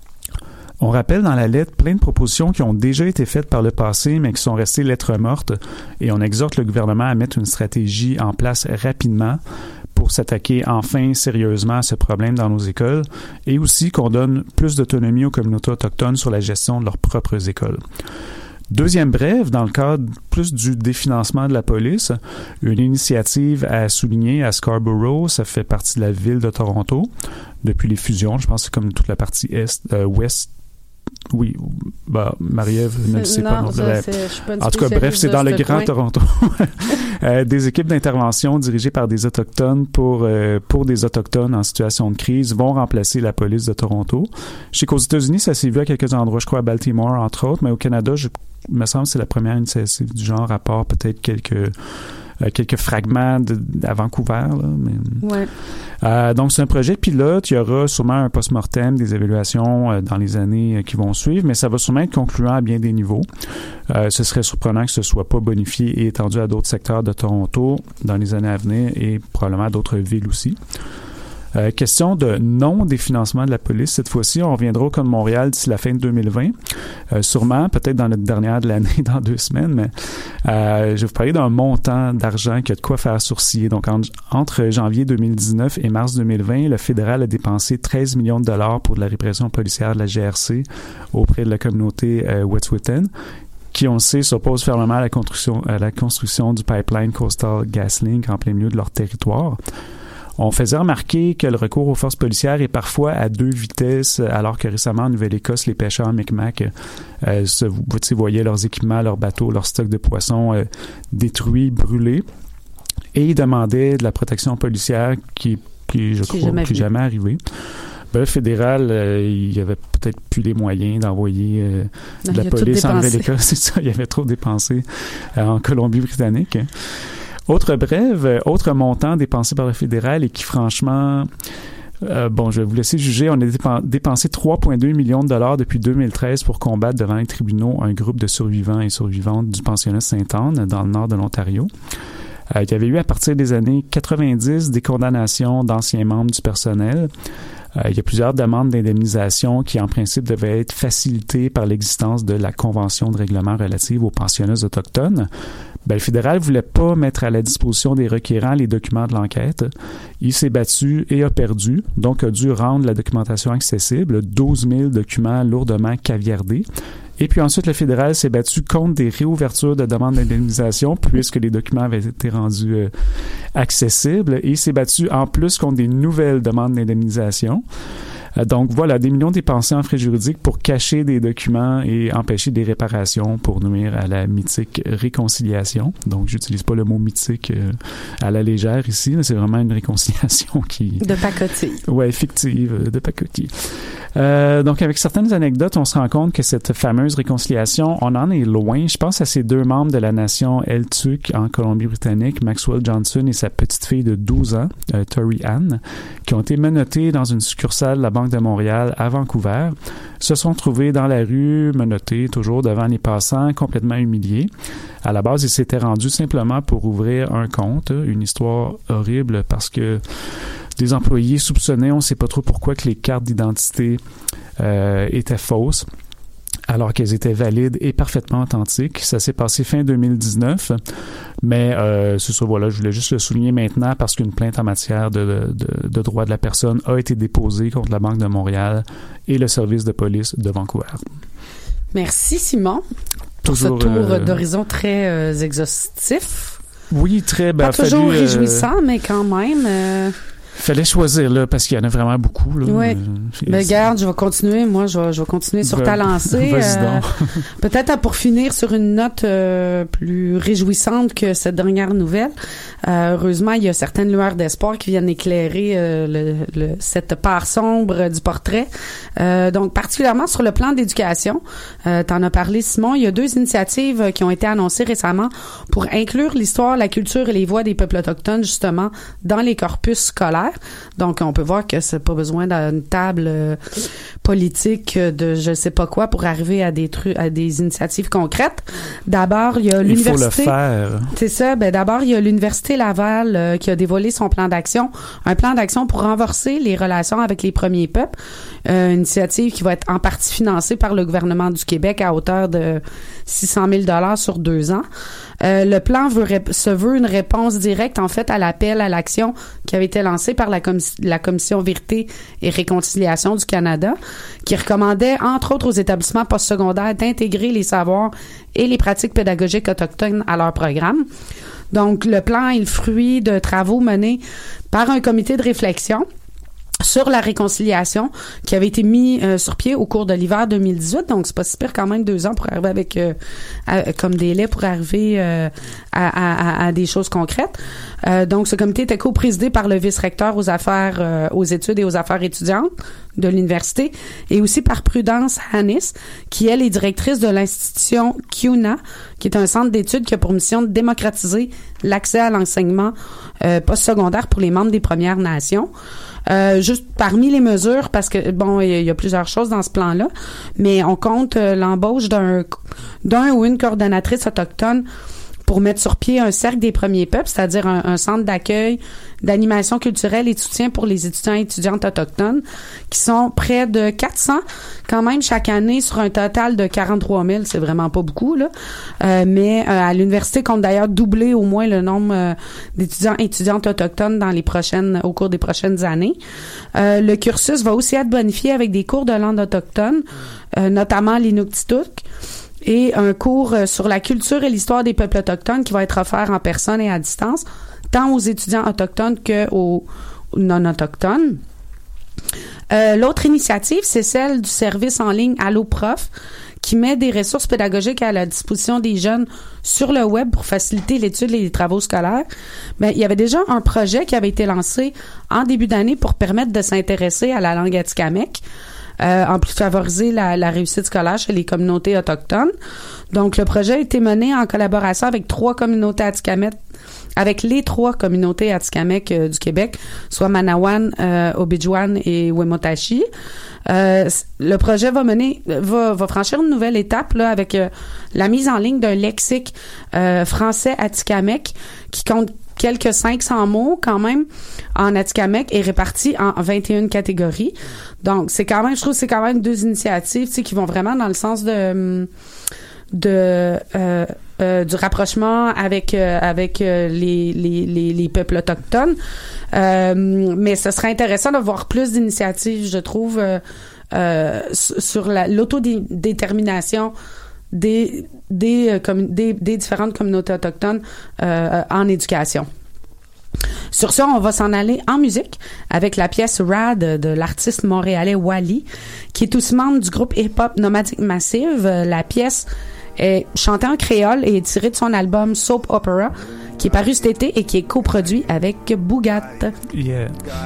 On rappelle dans la lettre plein de propositions qui ont déjà été faites par le passé, mais qui sont restées lettres mortes, et on exhorte le gouvernement à mettre une stratégie en place rapidement pour s'attaquer enfin sérieusement à ce problème dans nos écoles, et aussi qu'on donne plus d'autonomie aux communautés autochtones sur la gestion de leurs propres écoles. Deuxième brève, dans le cadre plus du définancement de la police, une initiative à souligner à Scarborough, ça fait partie de la ville de Toronto, depuis les fusions, je pense que c'est comme toute la partie est, euh, ouest. Oui, bah, Marie-Ève ne le sait non, pas. Non, ça, c'est, je suis pas en tout cas, bref, c'est dans le Grand point. Toronto. euh, des équipes d'intervention dirigées par des Autochtones pour, euh, pour des Autochtones en situation de crise vont remplacer la police de Toronto. Je sais qu'aux États-Unis, ça s'est vu à quelques endroits, je crois à Baltimore, entre autres, mais au Canada, je, il me semble que c'est la première initiative du genre, à part peut-être quelques... Euh, quelques fragments de, à Vancouver. Là, mais... ouais. euh, donc, c'est un projet pilote. Il y aura sûrement un post-mortem, des évaluations euh, dans les années euh, qui vont suivre, mais ça va sûrement être concluant à bien des niveaux. Euh, ce serait surprenant que ce soit pas bonifié et étendu à d'autres secteurs de Toronto dans les années à venir et probablement à d'autres villes aussi. Euh, question de non-définancement de la police. Cette fois-ci, on reviendra au cas de Montréal d'ici la fin de deux mille vingt. Euh, sûrement, peut-être dans notre dernière de l'année, dans deux semaines, mais euh, je vais vous parler d'un montant d'argent qui a de quoi faire sourciller. Donc, en, entre janvier deux mille dix-neuf et mars deux mille vingt, le fédéral a dépensé treize millions de dollars pour de la répression policière de la G R C auprès de la communauté euh, Wet'suwet'en, qui, on le sait, s'oppose fermement à la construction, à la construction du pipeline Coastal GasLink en plein milieu de leur territoire. On faisait remarquer que le recours aux forces policières est parfois à deux vitesses, alors que récemment, en Nouvelle-Écosse, les pêcheurs Micmac euh, se, vous voyaient leurs équipements, leurs bateaux, leurs stocks de poissons euh, détruits, brûlés. Et ils demandaient de la protection policière qui, qui je crois, qui n'est jamais arrivée. Ben, le fédéral, euh, il y avait peut-être plus les moyens d'envoyer euh, de la police en Nouvelle-Écosse. C'est ça, il y avait trop dépensé euh, en Colombie-Britannique. Autre brève, autre montant dépensé par le fédéral et qui, franchement, euh, bon, je vais vous laisser juger. On a dépensé trois virgule deux millions de dollars depuis deux mille treize pour combattre devant les tribunaux un groupe de survivants et survivantes du pensionnat Sainte-Anne dans le nord de l'Ontario. Euh, il y avait eu à partir des années quatre-vingt-dix des condamnations d'anciens membres du personnel. Euh, il y a plusieurs demandes d'indemnisation qui, en principe, devaient être facilitées par l'existence de la Convention de règlement relative aux pensionnats autochtones. Ben, le fédéral ne voulait pas mettre à la disposition des requérants les documents de l'enquête. Il s'est battu et a perdu, donc a dû rendre la documentation accessible, douze mille documents lourdement caviardés. Et puis ensuite, le fédéral s'est battu contre des réouvertures de demandes d'indemnisation puisque les documents avaient été rendus euh, accessibles. Et il s'est battu en plus contre des nouvelles demandes d'indemnisation. Euh, donc voilà, des millions dépensés en frais juridiques pour cacher des documents et empêcher des réparations pour nuire à la mythique réconciliation. Donc j'utilise pas le mot mythique euh, à la légère ici, là, c'est vraiment une réconciliation qui... De pacotille. Ouais, fictive, de pacotille. Euh, donc, avec certaines anecdotes, on se rend compte que cette fameuse réconciliation, on en est loin. Je pense à ces deux membres de la nation Eltuk en Colombie-Britannique, Maxwell Johnson et sa petite fille de douze ans, euh, Tori Ann, qui ont été menottés dans une succursale de la Banque de Montréal à Vancouver, se sont trouvés dans la rue, menottés toujours devant les passants, complètement humiliés. À la base, ils s'étaient rendus simplement pour ouvrir un compte, une histoire horrible parce que des employés soupçonnaient, on ne sait pas trop pourquoi, que les cartes d'identité euh, étaient fausses, alors qu'elles étaient valides et parfaitement authentiques. Ça s'est passé fin deux mille dix-neuf, mais euh, c'est ça, voilà, je voulais juste le souligner maintenant parce qu'une plainte en matière de, de, de droits de la personne a été déposée contre la Banque de Montréal et le service de police de Vancouver. Merci Simon pour Toujours, ce tour euh, d'horizon très euh, exhaustif. Oui, très... Ben, Pas toujours fallu, réjouissant, euh, mais quand même... Euh... Fallait choisir, là, parce qu'il y en a vraiment beaucoup, là. Oui. Ben, garde, je vais continuer. Moi, je vais, je vais continuer sur ben, ta lancée. Euh, peut-être pour finir sur une note euh, plus réjouissante que cette dernière nouvelle. Euh, heureusement, il y a certaines lueurs d'espoir qui viennent éclairer euh, le, le, cette part sombre du portrait. Euh, donc, particulièrement sur le plan d'éducation. Euh, t'en as parlé, Simon. Il y a deux initiatives qui ont été annoncées récemment pour inclure l'histoire, la culture et les voix des peuples autochtones, justement, dans les corpus scolaires. Donc, on peut voir que c'est pas besoin d'une table euh, politique de je sais pas quoi pour arriver à des trucs, à des initiatives concrètes. D'abord, il y a l'université. Il faut le faire. C'est ça. Ben d'abord, il y a l'université Laval euh, qui a dévoilé son plan d'action, un plan d'action pour renforcer les relations avec les premiers peuples. Euh, une initiative qui va être en partie financée par le gouvernement du Québec à hauteur de six cent mille dollars sur deux ans. Euh, le plan veut rép- se veut une réponse directe, en fait, à l'appel à l'action qui avait été lancé par la, commis- la Commission Vérité et Réconciliation du Canada, qui recommandait, entre autres aux établissements postsecondaires, d'intégrer les savoirs et les pratiques pédagogiques autochtones à leur programme. Donc, le plan est le fruit de travaux menés par un comité de réflexion sur la réconciliation qui avait été mis euh, sur pied au cours de l'hiver deux mille dix-huit. Donc, c'est pas si pire quand même deux ans pour arriver avec euh, à, comme délai pour arriver euh, à, à, à des choses concrètes. Euh, donc, ce comité était co-présidé par le vice-recteur aux affaires, euh, aux études et aux affaires étudiantes de l'université et aussi par Prudence Hannis, qui elle est directrice de l'institution C U N A, qui est un centre d'études qui a pour mission de démocratiser l'accès à l'enseignement euh, postsecondaire pour les membres des Premières Nations. Euh, juste parmi les mesures, parce que bon, il y, y a plusieurs choses dans ce plan-là, mais on compte euh, l'embauche d'un d'un ou une coordonnatrice autochtone pour mettre sur pied un cercle des premiers peuples, c'est-à-dire un, un centre d'accueil, d'animation culturelle et de soutien pour les étudiants et étudiantes autochtones, qui sont près de quatre cents quand même chaque année sur un total de quarante-trois mille. C'est vraiment pas beaucoup, là. Euh, mais euh, à l'université compte d'ailleurs doubler au moins le nombre euh, d'étudiants et étudiantes autochtones dans les prochaines, au cours des prochaines années. Euh, le cursus va aussi être bonifié avec des cours de langue autochtone, euh, notamment l'Inuktitut, et un cours euh, sur la culture et l'histoire des peuples autochtones qui va être offert en personne et à distance, tant aux étudiants autochtones qu'aux non-autochtones. Euh, l'autre initiative, c'est celle du service en ligne Allo Prof, qui met des ressources pédagogiques à la disposition des jeunes sur le web pour faciliter l'étude et les travaux scolaires. Mais il y avait déjà un projet qui avait été lancé en début d'année pour permettre de s'intéresser à la langue atikamekw, euh, en plus de favoriser la, la réussite scolaire chez les communautés autochtones. Donc, le projet a été mené en collaboration avec trois communautés atikamekw, avec les trois communautés atikamekw euh, du Québec, soit Manawan, euh, Obidjwan et Wemotaci. Euh, le projet va mener, va, va franchir une nouvelle étape là avec euh, la mise en ligne d'un lexique euh, français atikamekw qui compte quelques cinq cents mots quand même en atikamekw et répartis en vingt et une catégories. Donc c'est quand même, je trouve, que c'est quand même deux initiatives, tu sais, qui vont vraiment dans le sens de de euh, euh, du rapprochement avec euh, avec euh, les, les les les peuples autochtones. Euh, mais ce serait intéressant de voir plus d'initiatives, je trouve, euh, euh, sur la, l'autodétermination des des, commun- des des différentes communautés autochtones euh, en éducation. Sur ça, on va s'en aller en musique avec la pièce Rad de l'artiste montréalais Wally, qui est aussi membre du groupe hip-hop Nomadic Massive. La pièce est chantée en créole et est tirée de son album Soap Opera, qui est paru cet été et qui est coproduit avec Bougat. Yeah.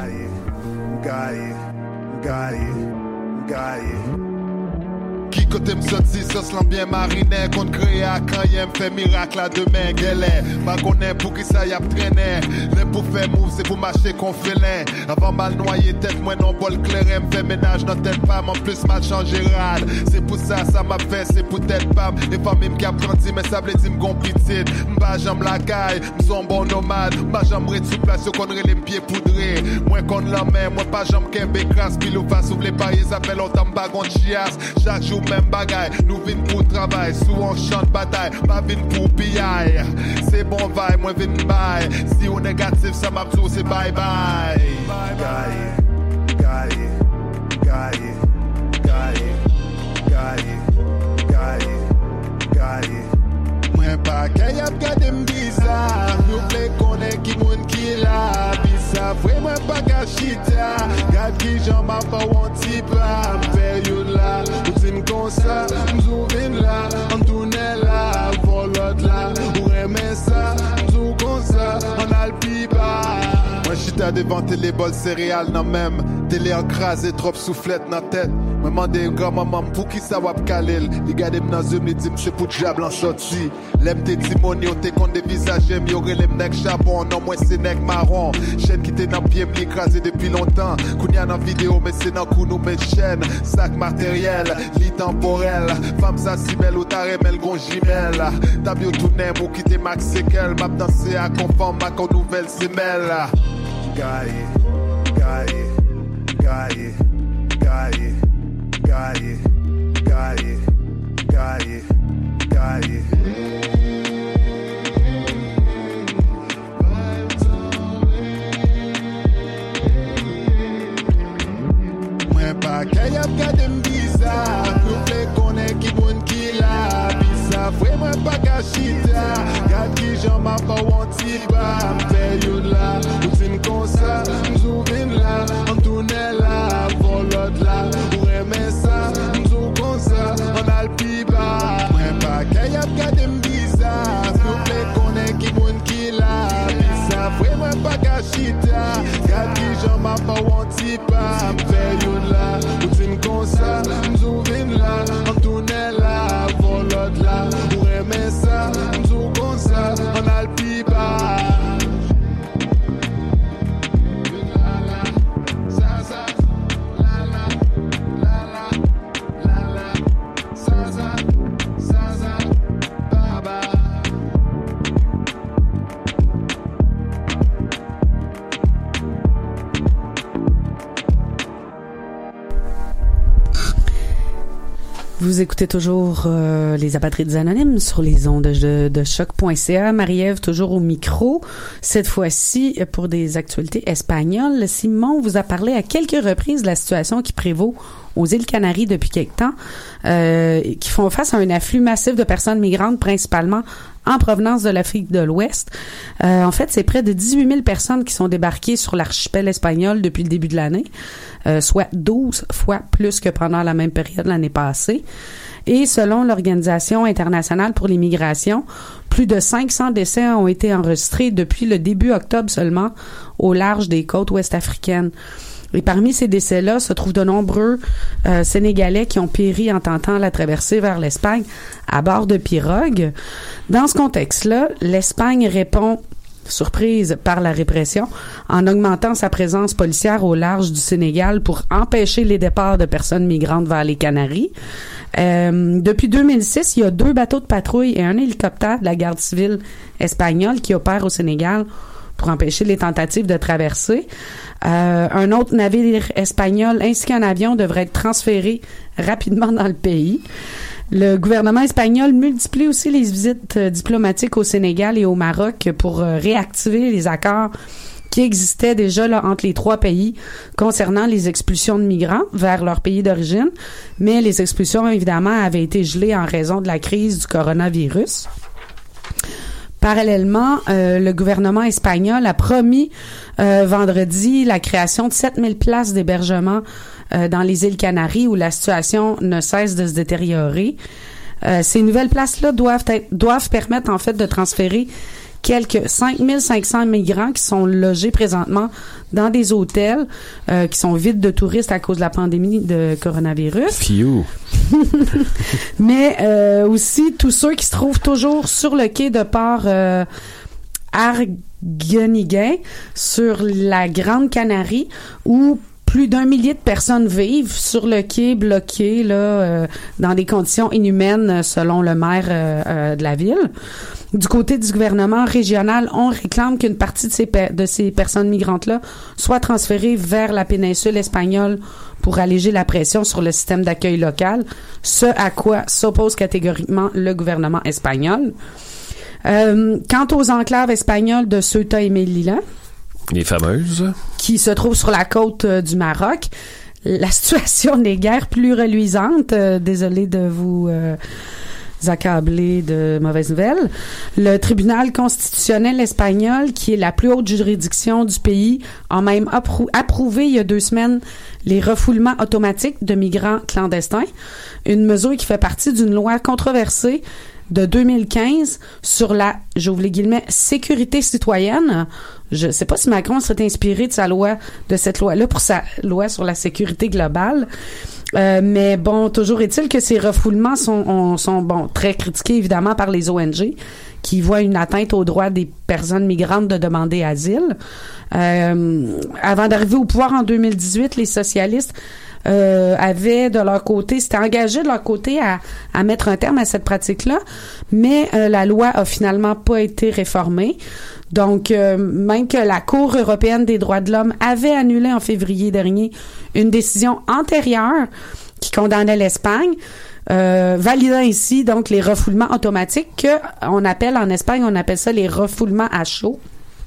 Qui côté m'sorti, sauce l'en bien mariné, qu'on crée à quand y'aime fait miracle à demain, gueulé. Pas qu'on est pour qui ça y a traîné. Les pour faire move, c'est pour marcher qu'on félin. Avant mal noyé tête, moi non bol clair, me fait ménage dans tête pas, en plus mal changé rad. C'est pour ça, ça m'a fait, c'est pour tête pas. Les familles qui apprenti, mais ça blé dit m'gon petite. M'ba j'aime la caille, m'son bon nomade. M'ba j'aime sous place, qu'on ré les pieds poudrés. Moi qu'on la main, moi pas j'aime qu'un bécrasse. Pile ou face, ouvre les pailles, ça fait longtemps m'ba gon chiasse. Chaque jour, même bagaille, nous vînes pour travail, souvent on chante bataille, pas vînes pour piaille. C'est bon vibe, moi vînes bye. Si on négatif, ça m'a besoin, c'est bye bye. Gaïe, gaïe, gaïe, gaïe, gaïe, gaïe, gaïe. Moi pas qu'aille à garder m'bizarre, nous voulons connaître qui moun qui la bizarre. Vraiment pas gâchita, garde qui j'en m'a pas un petit pas, période là. Comme ça, m'zouvine là, on tourne là, volot là, ou remet ça, m'zou comme ça, on a le pipa. Moi j'étais devant télé bol céréales non même, télé encrasé, trop soufflette dans tête. Moi mandé grand-maman pour qui ça va m'caler. Les gars dem dans zoom, les dim c'est pour diable en sortie. L'aime tes timoni, on te compte des visages, y'aurait les m'nek charbon, non moi c'est nek marron. Chaîne qui t'es dans pied m'écrasé depuis longtemps. Kounia dans vidéo, mais c'est dans coup nous met chaîne. Sac matériel, lit temporel. Femme ça si belle ou t'arrêt, mais gon jimel. T'as bien tourné, mon qui t'es max séquel. M'a dansé à conforme, ma con nouvelle semelle. Gaïe, gaïe, gaïe, gaïe, gaïe, gaïe, gaïe, gaïe. Moi pas qu'aille à garder m'bizarre, nous voulons connaître qui moun qui la bizarre. Vraiment pas gâchita, garde qui j'en m'a pas un petit pas, période là, routine comme ça, m'zouvine là, on tourne là, volot là, ou remet ça, m'zou comme ça, on a le pipa. Moi pas qu'aille à garder m'bizarre, nous voulons connaître qui moun qui la bizarre. Vraiment pas gâchita, garde qui j'en m'a pas un petit pas, période là, routine comme ça, m'zouvine là, on tourne là, volot là, ou remet ça, m'zou comme ça, on a le pipa. Vous écoutez toujours euh, les Apatrides Anonymes sur les ondes de, de choc point c a. Marie-Ève toujours au micro. Cette fois-ci, pour des actualités espagnoles, Simon vous a parlé à quelques reprises de la situation qui prévaut aux îles Canaries depuis quelque temps, euh, qui font face à un afflux massif de personnes migrantes, principalement en provenance de l'Afrique de l'Ouest. Euh, en fait, c'est près de dix-huit mille personnes qui sont débarquées sur l'archipel espagnol depuis le début de l'année, euh, soit douze fois plus que pendant la même période l'année passée. Et selon l'Organisation internationale pour les migrations, plus de cinq cents décès ont été enregistrés depuis le début octobre seulement au large des côtes ouest-africaines. Et parmi ces décès-là se trouvent de nombreux euh, Sénégalais qui ont péri en tentant la traversée vers l'Espagne à bord de pirogues. Dans ce contexte-là, l'Espagne répond, surprise par la répression, en augmentant sa présence policière au large du Sénégal pour empêcher les départs de personnes migrantes vers les Canaries. Euh, depuis deux mille six, il y a deux bateaux de patrouille et un hélicoptère de la garde civile espagnole qui opèrent au Sénégal pour empêcher les tentatives de traversée. Euh, un autre navire espagnol ainsi qu'un avion devraient être transférés rapidement dans le pays. Le gouvernement espagnol multiplie aussi les visites euh, diplomatiques au Sénégal et au Maroc pour euh, réactiver les accords qui existaient déjà là entre les trois pays concernant les expulsions de migrants vers leur pays d'origine, mais les expulsions évidemment avaient été gelées en raison de la crise du coronavirus. Parallèlement, euh, le gouvernement espagnol a promis euh, vendredi la création de sept mille places d'hébergement euh, dans les îles Canaries où la situation ne cesse de se détériorer. Euh, ces nouvelles places-là doivent être, doivent permettre en fait de transférer quelques cinq mille cinq cents migrants qui sont logés présentement dans des hôtels euh, qui sont vides de touristes à cause de la pandémie de coronavirus. Phew. Mais euh, aussi tous ceux qui se trouvent toujours sur le quai de port euh, Arguineguín sur la Grande Canarie où plus d'un millier de personnes vivent sur le quai bloqué là euh, dans des conditions inhumaines selon le maire euh, euh, de la ville. Du côté du gouvernement régional, on réclame qu'une partie de ces, pe- de ces personnes migrantes-là soit transférée vers la péninsule espagnole pour alléger la pression sur le système d'accueil local, ce à quoi s'oppose catégoriquement le gouvernement espagnol. Euh, quant aux enclaves espagnoles de Ceuta et Melilla, les fameuses, qui se trouvent sur la côte euh, du Maroc, la situation n'est guère plus reluisante. Euh, désolé de vous euh, accabler de mauvaises nouvelles. Le tribunal constitutionnel espagnol, qui est la plus haute juridiction du pays, a même approu- approuvé il y a deux semaines les refoulements automatiques de migrants clandestins, une mesure qui fait partie d'une loi controversée de deux mille quinze sur la, j'ouvre les guillemets, sécurité citoyenne. Je sais pas si Macron serait inspiré de sa loi, de cette loi-là pour sa loi sur la sécurité globale. Euh, mais bon, toujours est-il que ces refoulements sont, on, sont bon très critiqués évidemment par les O N G qui voient une atteinte aux droits des personnes migrantes de demander asile. Euh, avant d'arriver au pouvoir en deux mille dix-huit, les socialistes Euh, avaient de leur côté, s'étaient engagés de leur côté à, à mettre un terme à cette pratique-là, mais euh, la loi a finalement pas été réformée. Donc, euh, même que la Cour européenne des droits de l'homme avait annulé en février dernier une décision antérieure qui condamnait l'Espagne, euh, validant ainsi donc les refoulements automatiques que on appelle en Espagne, on appelle ça les refoulements à chaud.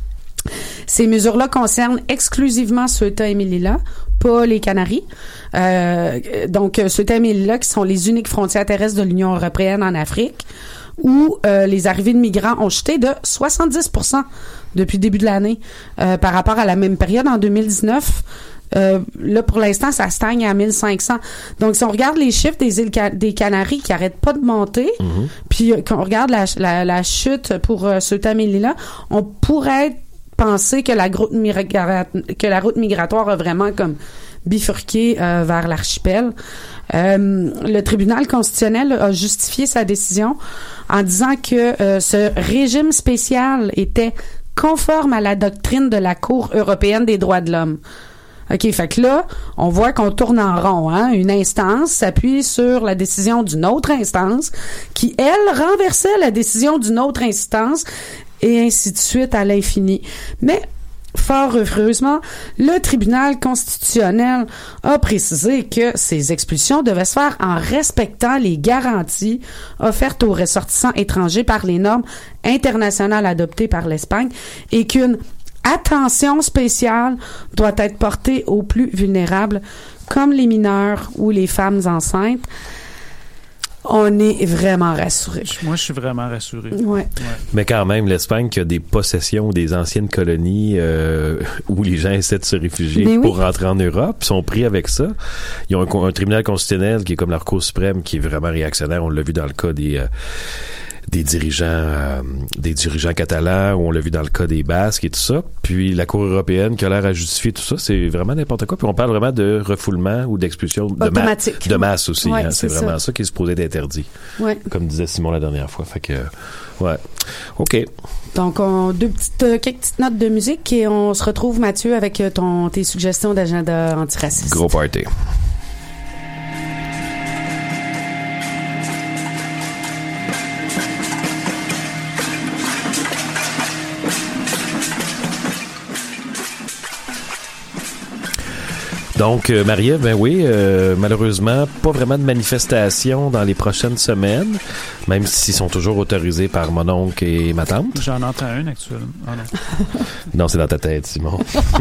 Ces mesures-là concernent exclusivement Ceuta et Melilla, pas les Canaries. Euh, donc, Ceuta et Melilla, qui sont les uniques frontières terrestres de l'Union européenne en Afrique, où euh, les arrivées de migrants ont chuté de soixante-dix pour cent depuis le début de l'année euh, par rapport à la même période en deux mille dix-neuf. Euh, là, pour l'instant, ça stagne à mille cinq cents. Donc, si on regarde les chiffres des îles Ca- des Canaries qui arrêtent pas de monter, mm-hmm. puis euh, qu'on regarde la, la, la chute pour euh, Ceuta et Melilla, on pourrait penser que la route migra- que la route migratoire a vraiment comme bifurqué euh, vers l'archipel. Euh, le tribunal constitutionnel a justifié sa décision en disant que euh, ce régime spécial était conforme à la doctrine de la Cour européenne des droits de l'homme. OK, fait que là, on voit qu'on tourne en rond, hein. Une instance s'appuie sur la décision d'une autre instance qui, elle, renversait la décision d'une autre instance et ainsi de suite à l'infini. Mais Fort heureusement, le tribunal constitutionnel a précisé que ces expulsions devaient se faire en respectant les garanties offertes aux ressortissants étrangers par les normes internationales adoptées par l'Espagne et qu'une attention spéciale doit être portée aux plus vulnérables, comme les mineurs ou les femmes enceintes. On est vraiment rassurés. Moi, je suis vraiment rassuré. Ouais. Ouais. Mais quand même, l'Espagne qui a des possessions des anciennes colonies euh, où les gens essaient de se réfugier Mais pour oui. rentrer en Europe, sont pris avec ça. Ils ont un, un tribunal constitutionnel qui est comme la Cour suprême, qui est vraiment réactionnaire. On l'a vu dans le cas des... Euh, des dirigeants euh, des dirigeants catalans, ou on l'a vu dans le cas des Basques et tout ça. Puis la Cour européenne qui a l'air à justifier tout ça, c'est vraiment n'importe quoi. Puis on parle vraiment de refoulement ou d'expulsion de, ma- de masse aussi. Ouais, hein. C'est, c'est vraiment ça. ça qui est supposé être interdit. Ouais. Comme disait Simon la dernière fois. Fait que, ouais. OK. Donc, on, deux petites, euh, quelques petites notes de musique et on se retrouve, Mathieu, avec euh, ton, tes suggestions d'agenda antiraciste. Gros party. Donc, euh, Marie-Ève, ben oui, euh, malheureusement, pas vraiment de manifestation dans les prochaines semaines, même s'ils sont toujours autorisés par mon oncle et ma tante. J'en entends un actuellement. Ah non. Non, c'est dans ta tête, Simon.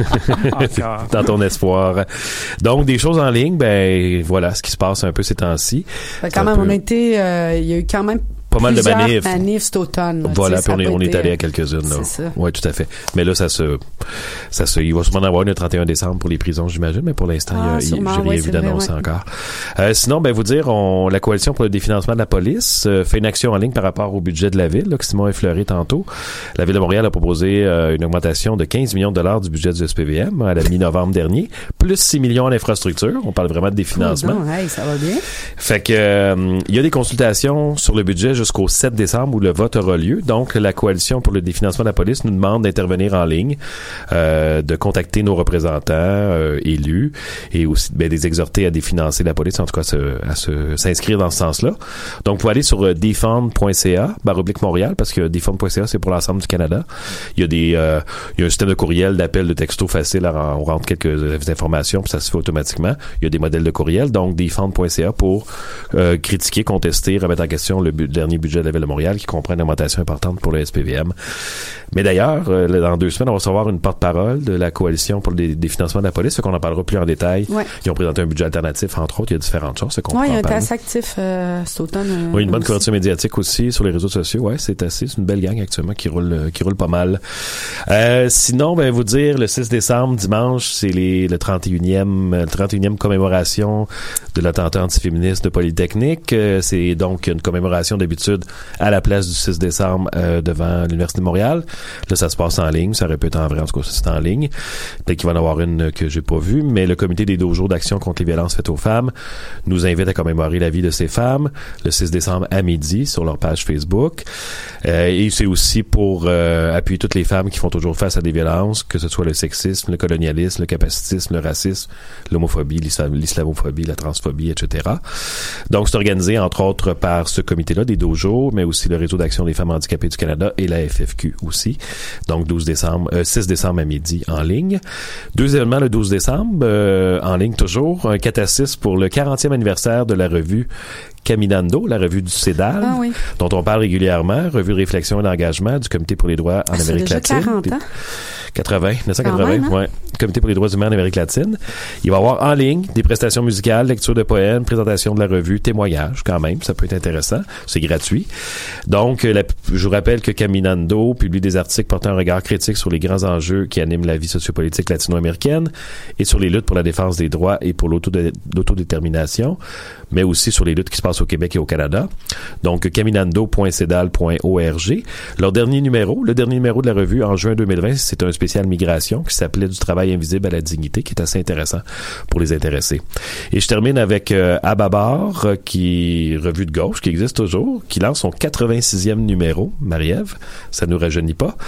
Encore. Dans ton espoir. Donc, des choses en ligne, ben voilà ce qui se passe un peu ces temps-ci. Fait quand Un même, peu- on a été, euh, il y a eu quand même Pas mal de plusieurs manifs. manifs cet automne. là. Voilà, Tu sais, puis on ça est, a pas on est été, allé euh, à quelques-unes, là. c'est ça. Oui, tout à fait. Mais là, ça se, ça se, il va sûrement en avoir une le trente et un décembre pour les prisons, j'imagine, mais pour l'instant, Ah, il y a- il- sûrement, j'ai rien ouais, vu c'est vrai, d'annoncer ouais. encore. Euh, sinon, ben, vous dire, on, la Coalition pour le définancement de la police euh, fait une action en ligne par rapport au budget de la ville, là, que Simon a effleuré tantôt. La Ville de Montréal a proposé euh, une augmentation de quinze millions de dollars du budget du S P V M à la mi-novembre dernier, plus six millions en infrastructure. On parle vraiment de définancement. Coudonc, hey, ça va bien. Fait que euh, il y a des consultations sur le budget jusqu'au sept décembre où le vote aura lieu. Donc, la Coalition pour le définancement de la police nous demande d'intervenir en ligne, euh, de contacter nos représentants euh, élus et aussi ben, les exhorter à définancer la police, en tout cas à, se, à se, s'inscrire dans ce sens-là. Donc, vous pouvez aller sur euh, defund point c a barre oblique Montréal, parce que defund point c a c'est pour l'ensemble du Canada. Il y a des euh, il y a un système de courriel, d'appel, de texto facile. À, on rentre quelques euh, informations puis ça se fait automatiquement. Il y a des modèles de courriel. Donc, defund point c a pour euh, critiquer, contester, remettre en question le, bu- le dernier budget de la Ville de Montréal qui comprend une augmentation importante pour le S P V M. Mais d'ailleurs, euh, dans deux semaines, on va recevoir une porte-parole de la Coalition pour le dé- définancement de la police, fait qu'on en parlera plus en détail. Ouais. Ils ont présenté un budget alternatif, entre autres. Il y a différentes choses. qu'on Oui, il y peut a en un parler. assez actif euh, cet automne. euh, Oui, une bonne aussi. couverture médiatique aussi sur les réseaux sociaux. Ouais, c'est assez, c'est une belle gang actuellement qui roule, euh, qui roule pas mal. Euh, sinon, ben vous dire, le six décembre, dimanche, c'est les le trente et unième, euh, trente et unième commémoration de l'attentat antiféministe de Polytechnique. Euh, c'est donc une commémoration d'habitude à la place du six décembre euh, devant l'Université de Montréal. Là, ça se passe en ligne. Ça aurait pu être en vrai, en tout cas, c'est en ligne. Peut-être qu'il va y en avoir une que j'ai pas vue, mais le Comité des dojos d'action contre les violences faites aux femmes nous invite à commémorer la vie de ces femmes le six décembre à midi sur leur page Facebook. Euh, et c'est aussi pour euh, appuyer toutes les femmes qui font toujours face à des violences, que ce soit le sexisme, le colonialisme, le capacitisme, le racisme, l'homophobie, l'islam- l'islamophobie, la transphobie, et cetera. Donc, c'est organisé, entre autres, par ce comité-là, des dojos, mais aussi le Réseau d'action des femmes handicapées du Canada et la F F Q aussi. Donc, douze décembre, euh, six décembre à midi en ligne. Deux événements le douze décembre, euh, en ligne toujours, un cataclysme pour le quarantième anniversaire de la revue Caminando, la revue du CEDAL, Ah oui. dont on parle régulièrement, revue de réflexion et d'engagement du Comité pour les droits en Ah, c'est Amérique déjà latine. quarante ans. quatre-vingts, dix-neuf cent quatre-vingts, Quand même, hein? ouais. Comité pour les droits humains en Amérique latine. Il va y avoir en ligne des prestations musicales, lecture de poèmes, présentation de la revue, témoignages quand même, ça peut être intéressant, c'est gratuit. Donc, la, je vous rappelle que Caminando publie des articles portant un regard critique sur les grands enjeux qui animent la vie sociopolitique latino-américaine et sur les luttes pour la défense des droits et pour l'autodé- l'autodétermination, mais aussi sur les luttes qui se passent au Québec et au Canada. Donc, caminando point cedal point org. Leur dernier numéro, le dernier numéro de la revue en juin deux mille vingt, c'est un spécial migration qui s'appelait Du travail invisible à la dignité, qui est assez intéressant pour les intéressés. Et je termine avec euh, Ababar, euh, qui revue de gauche, qui existe toujours, qui lance son quatre-vingt-sixième numéro, Marie-Ève, ça nous rajeunit pas.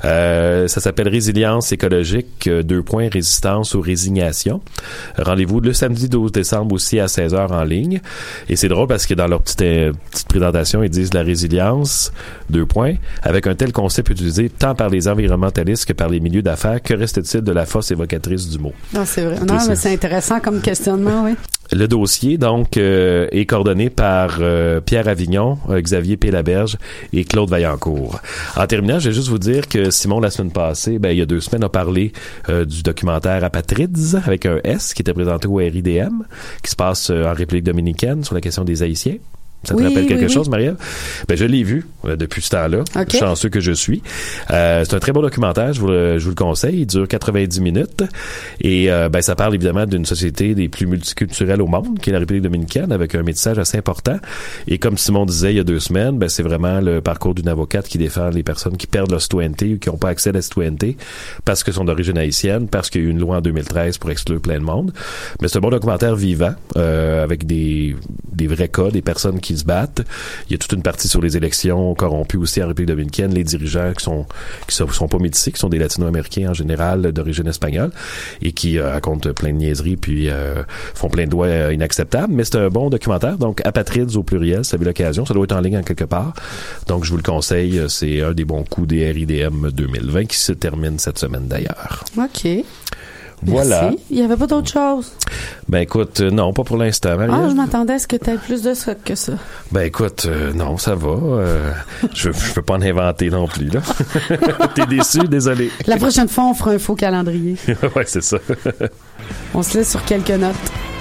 Euh, ça s'appelle Résilience écologique, euh, deux points, résistance ou résignation. Rendez-vous le samedi douze décembre aussi à seize heures en ligne. Et c'est drôle parce parce que dans leur petite, euh, petite présentation, ils disent la résilience, deux points, avec un tel concept utilisé tant par les environnementalistes que par les milieux d'affaires, que reste-t-il de la force évocatrice du mot? Non, c'est vrai. Non, mais c'est intéressant comme questionnement, oui. Le dossier, donc, euh, est coordonné par euh, Pierre Avignon, euh, Xavier Pélaberge et Claude Vaillancourt. En terminant, je vais juste vous dire que Simon, la semaine passée, ben, il y a deux semaines, a parlé euh, du documentaire Apatrides, avec un S, qui était présenté au R I D M, qui se passe euh, en République dominicaine sur la question des Haïtiens. Ça te oui, rappelle quelque oui, chose, oui. Marie-Ève? Ben, je l'ai vu euh, depuis ce temps-là. Okay. Chanceux que je suis. Euh, c'est un très bon documentaire, je vous le, je vous le conseille. Il dure quatre-vingt-dix minutes. Et euh, ben, ça parle évidemment d'une société des plus multiculturelles au monde, qui est la République dominicaine, avec un métissage assez important. Et comme Simon disait il y a deux semaines, ben, c'est vraiment le parcours d'une avocate qui défend les personnes qui perdent leur citoyenneté ou qui n'ont pas accès à la citoyenneté parce que sont d'origine haïtienne, parce qu'il y a eu une loi en deux mille treize pour exclure plein de monde. Mais c'est un bon documentaire vivant, euh, avec des, des vrais cas, des personnes qui se battent. Il y a toute une partie sur les élections corrompues aussi en République dominicaine, les dirigeants qui sont qui sont, sont pas métissés, qui sont des latino-américains en général d'origine espagnole et qui euh, racontent plein de niaiseries puis euh, font plein de lois euh, inacceptables. Mais c'est un bon documentaire, donc Apatrides au pluriel, si vous avez l'occasion, ça doit être en ligne en quelque part. Donc je vous le conseille, c'est un des bons coups des R I D M deux mille vingt qui se termine cette semaine d'ailleurs. OK. Voilà. Merci. Il n'y avait pas d'autre chose? Ben écoute, euh, non, pas pour l'instant, Marie-Ève. Ah, je m'attendais à ce que tu aies plus de ça que ça. Ben écoute, euh, non, ça va. Euh, je je peux pas en inventer non plus, là. T'es déçu? Désolé. La prochaine fois, on fera un faux calendrier. Ouais, c'est ça. On se laisse sur quelques notes.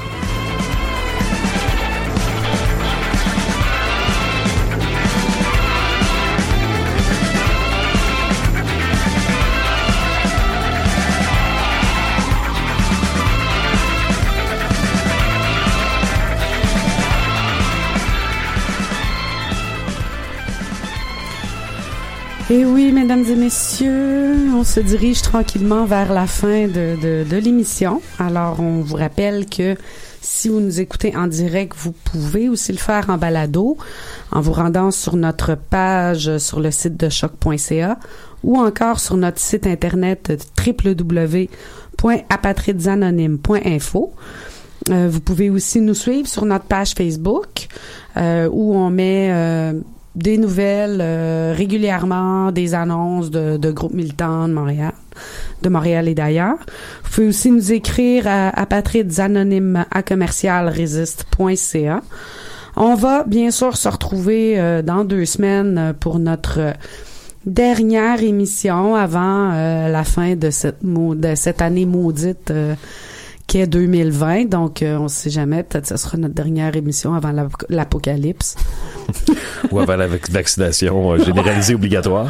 Et oui, mesdames et messieurs, on se dirige tranquillement vers la fin de, de, de l'émission. Alors, on vous rappelle que si vous nous écoutez en direct, vous pouvez aussi le faire en balado en vous rendant sur notre page sur le site de choc point c a ou encore sur notre site internet w w w point apatridsanonyme point info. Euh, vous pouvez aussi nous suivre sur notre page Facebook euh, où on met... Euh, des nouvelles euh, régulièrement, des annonces de, de groupes militants de Montréal, de Montréal et d'ailleurs. Vous pouvez aussi nous écrire à apatridsanonyme à commercial résiste point c a. On va bien sûr se retrouver euh, dans deux semaines pour notre dernière émission avant euh, la fin de cette mau- de cette année maudite euh, qu'est deux mille vingt. Donc, euh, on ne sait jamais. Peut-être que ce sera notre dernière émission avant l'ap- l'apocalypse. Ou avant la vac- vaccination euh, généralisée obligatoire.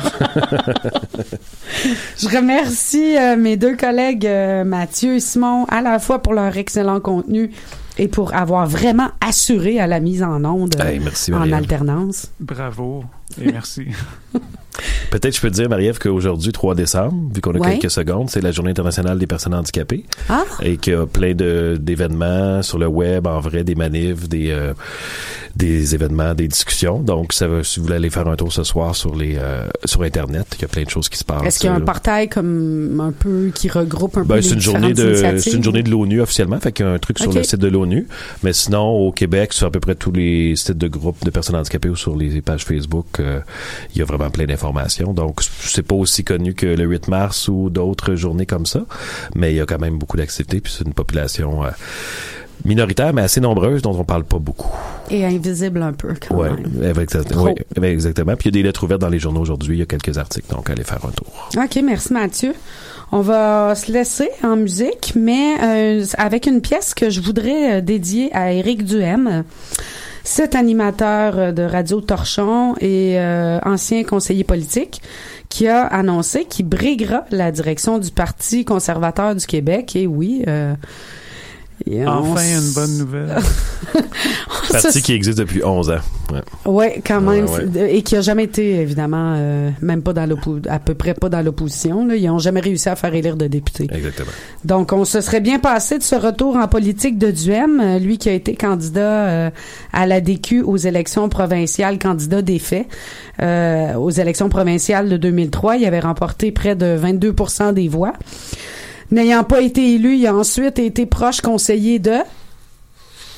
Je remercie euh, mes deux collègues euh, Mathieu et Simon à la fois pour leur excellent contenu et pour avoir vraiment assuré à la mise en onde euh, hey, merci, en Marie-Ève. alternance. Bravo et merci. Peut-être je peux te dire, Marie-Ève, qu'aujourd'hui, trois décembre, vu qu'on a Ouais. quelques secondes, c'est la Journée internationale des personnes handicapées. Ah! Et qu'il y a plein de, d'événements sur le web, en vrai, des manifs, des, euh, des événements, des discussions. Donc, ça va, si vous voulez aller faire un tour ce soir sur les, euh, sur Internet, il y a plein de choses qui se passent. Est-ce qu'il y a un euh, portail comme un peu qui regroupe un peu Ben, les c'est une journée différentes de, initiatives? c'est une journée de l'ONU officiellement, fait qu'il y a un truc sur Ok. le site de l'ONU. Mais sinon, au Québec, sur à peu près tous les sites de groupes de personnes handicapées ou sur les pages Facebook, euh, il y a vraiment plein d'informations. Donc, c'est pas aussi connu que le huit mars ou d'autres journées comme ça, mais il y a quand même beaucoup d'activités, puis c'est une population euh, minoritaire, mais assez nombreuse, dont on parle pas beaucoup. Et invisible un peu, quand Ouais, même. exactement. Ouais, exactement. Puis il y a des lettres ouvertes dans les journaux aujourd'hui, il y a quelques articles, donc allez faire un tour. OK, merci Mathieu. On va se laisser en musique, mais euh, avec une pièce que je voudrais euh, dédier à Éric Duhem, cet animateur de Radio Torchon et euh, ancien conseiller politique, qui a annoncé qu'il briguera la direction du Parti conservateur du Québec. Et oui... Euh, et on Enfin, s- une bonne nouvelle. Parti qui existe depuis onze ans. Ouais. Ouais, quand même, Ouais, ouais. c'est- et qui a jamais été évidemment euh, même pas dans l'oppo- à peu près pas dans l'opposition. Là. Ils ont jamais réussi à faire élire de députés. Exactement. Donc, on se serait bien passé de ce retour en politique de Duhem, euh, lui qui a été candidat euh, à la D Q aux élections provinciales, candidat des faits. Euh, aux élections provinciales de deux mille trois, il avait remporté près de vingt-deux pour cent des voix. N'ayant pas été élu, il a ensuite été proche conseiller de...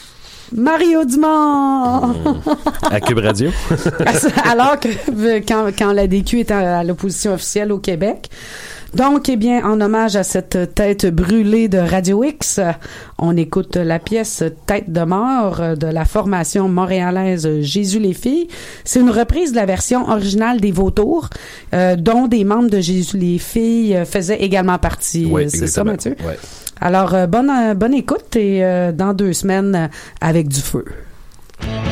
Mario Dumont! Mmh. À Cube Radio. Alors que quand, quand la D Q est à, à l'opposition officielle au Québec. Donc, eh bien, en hommage à cette tête brûlée de Radio X, on écoute la pièce Tête de mort de la formation montréalaise Jésus les filles. C'est une reprise de la version originale des Vautours, euh, dont des membres de Jésus les filles faisaient également partie. Oui, c'est exactement. ça, Mathieu? Oui. Alors, euh, bonne, bonne écoute et euh, dans deux semaines avec du feu.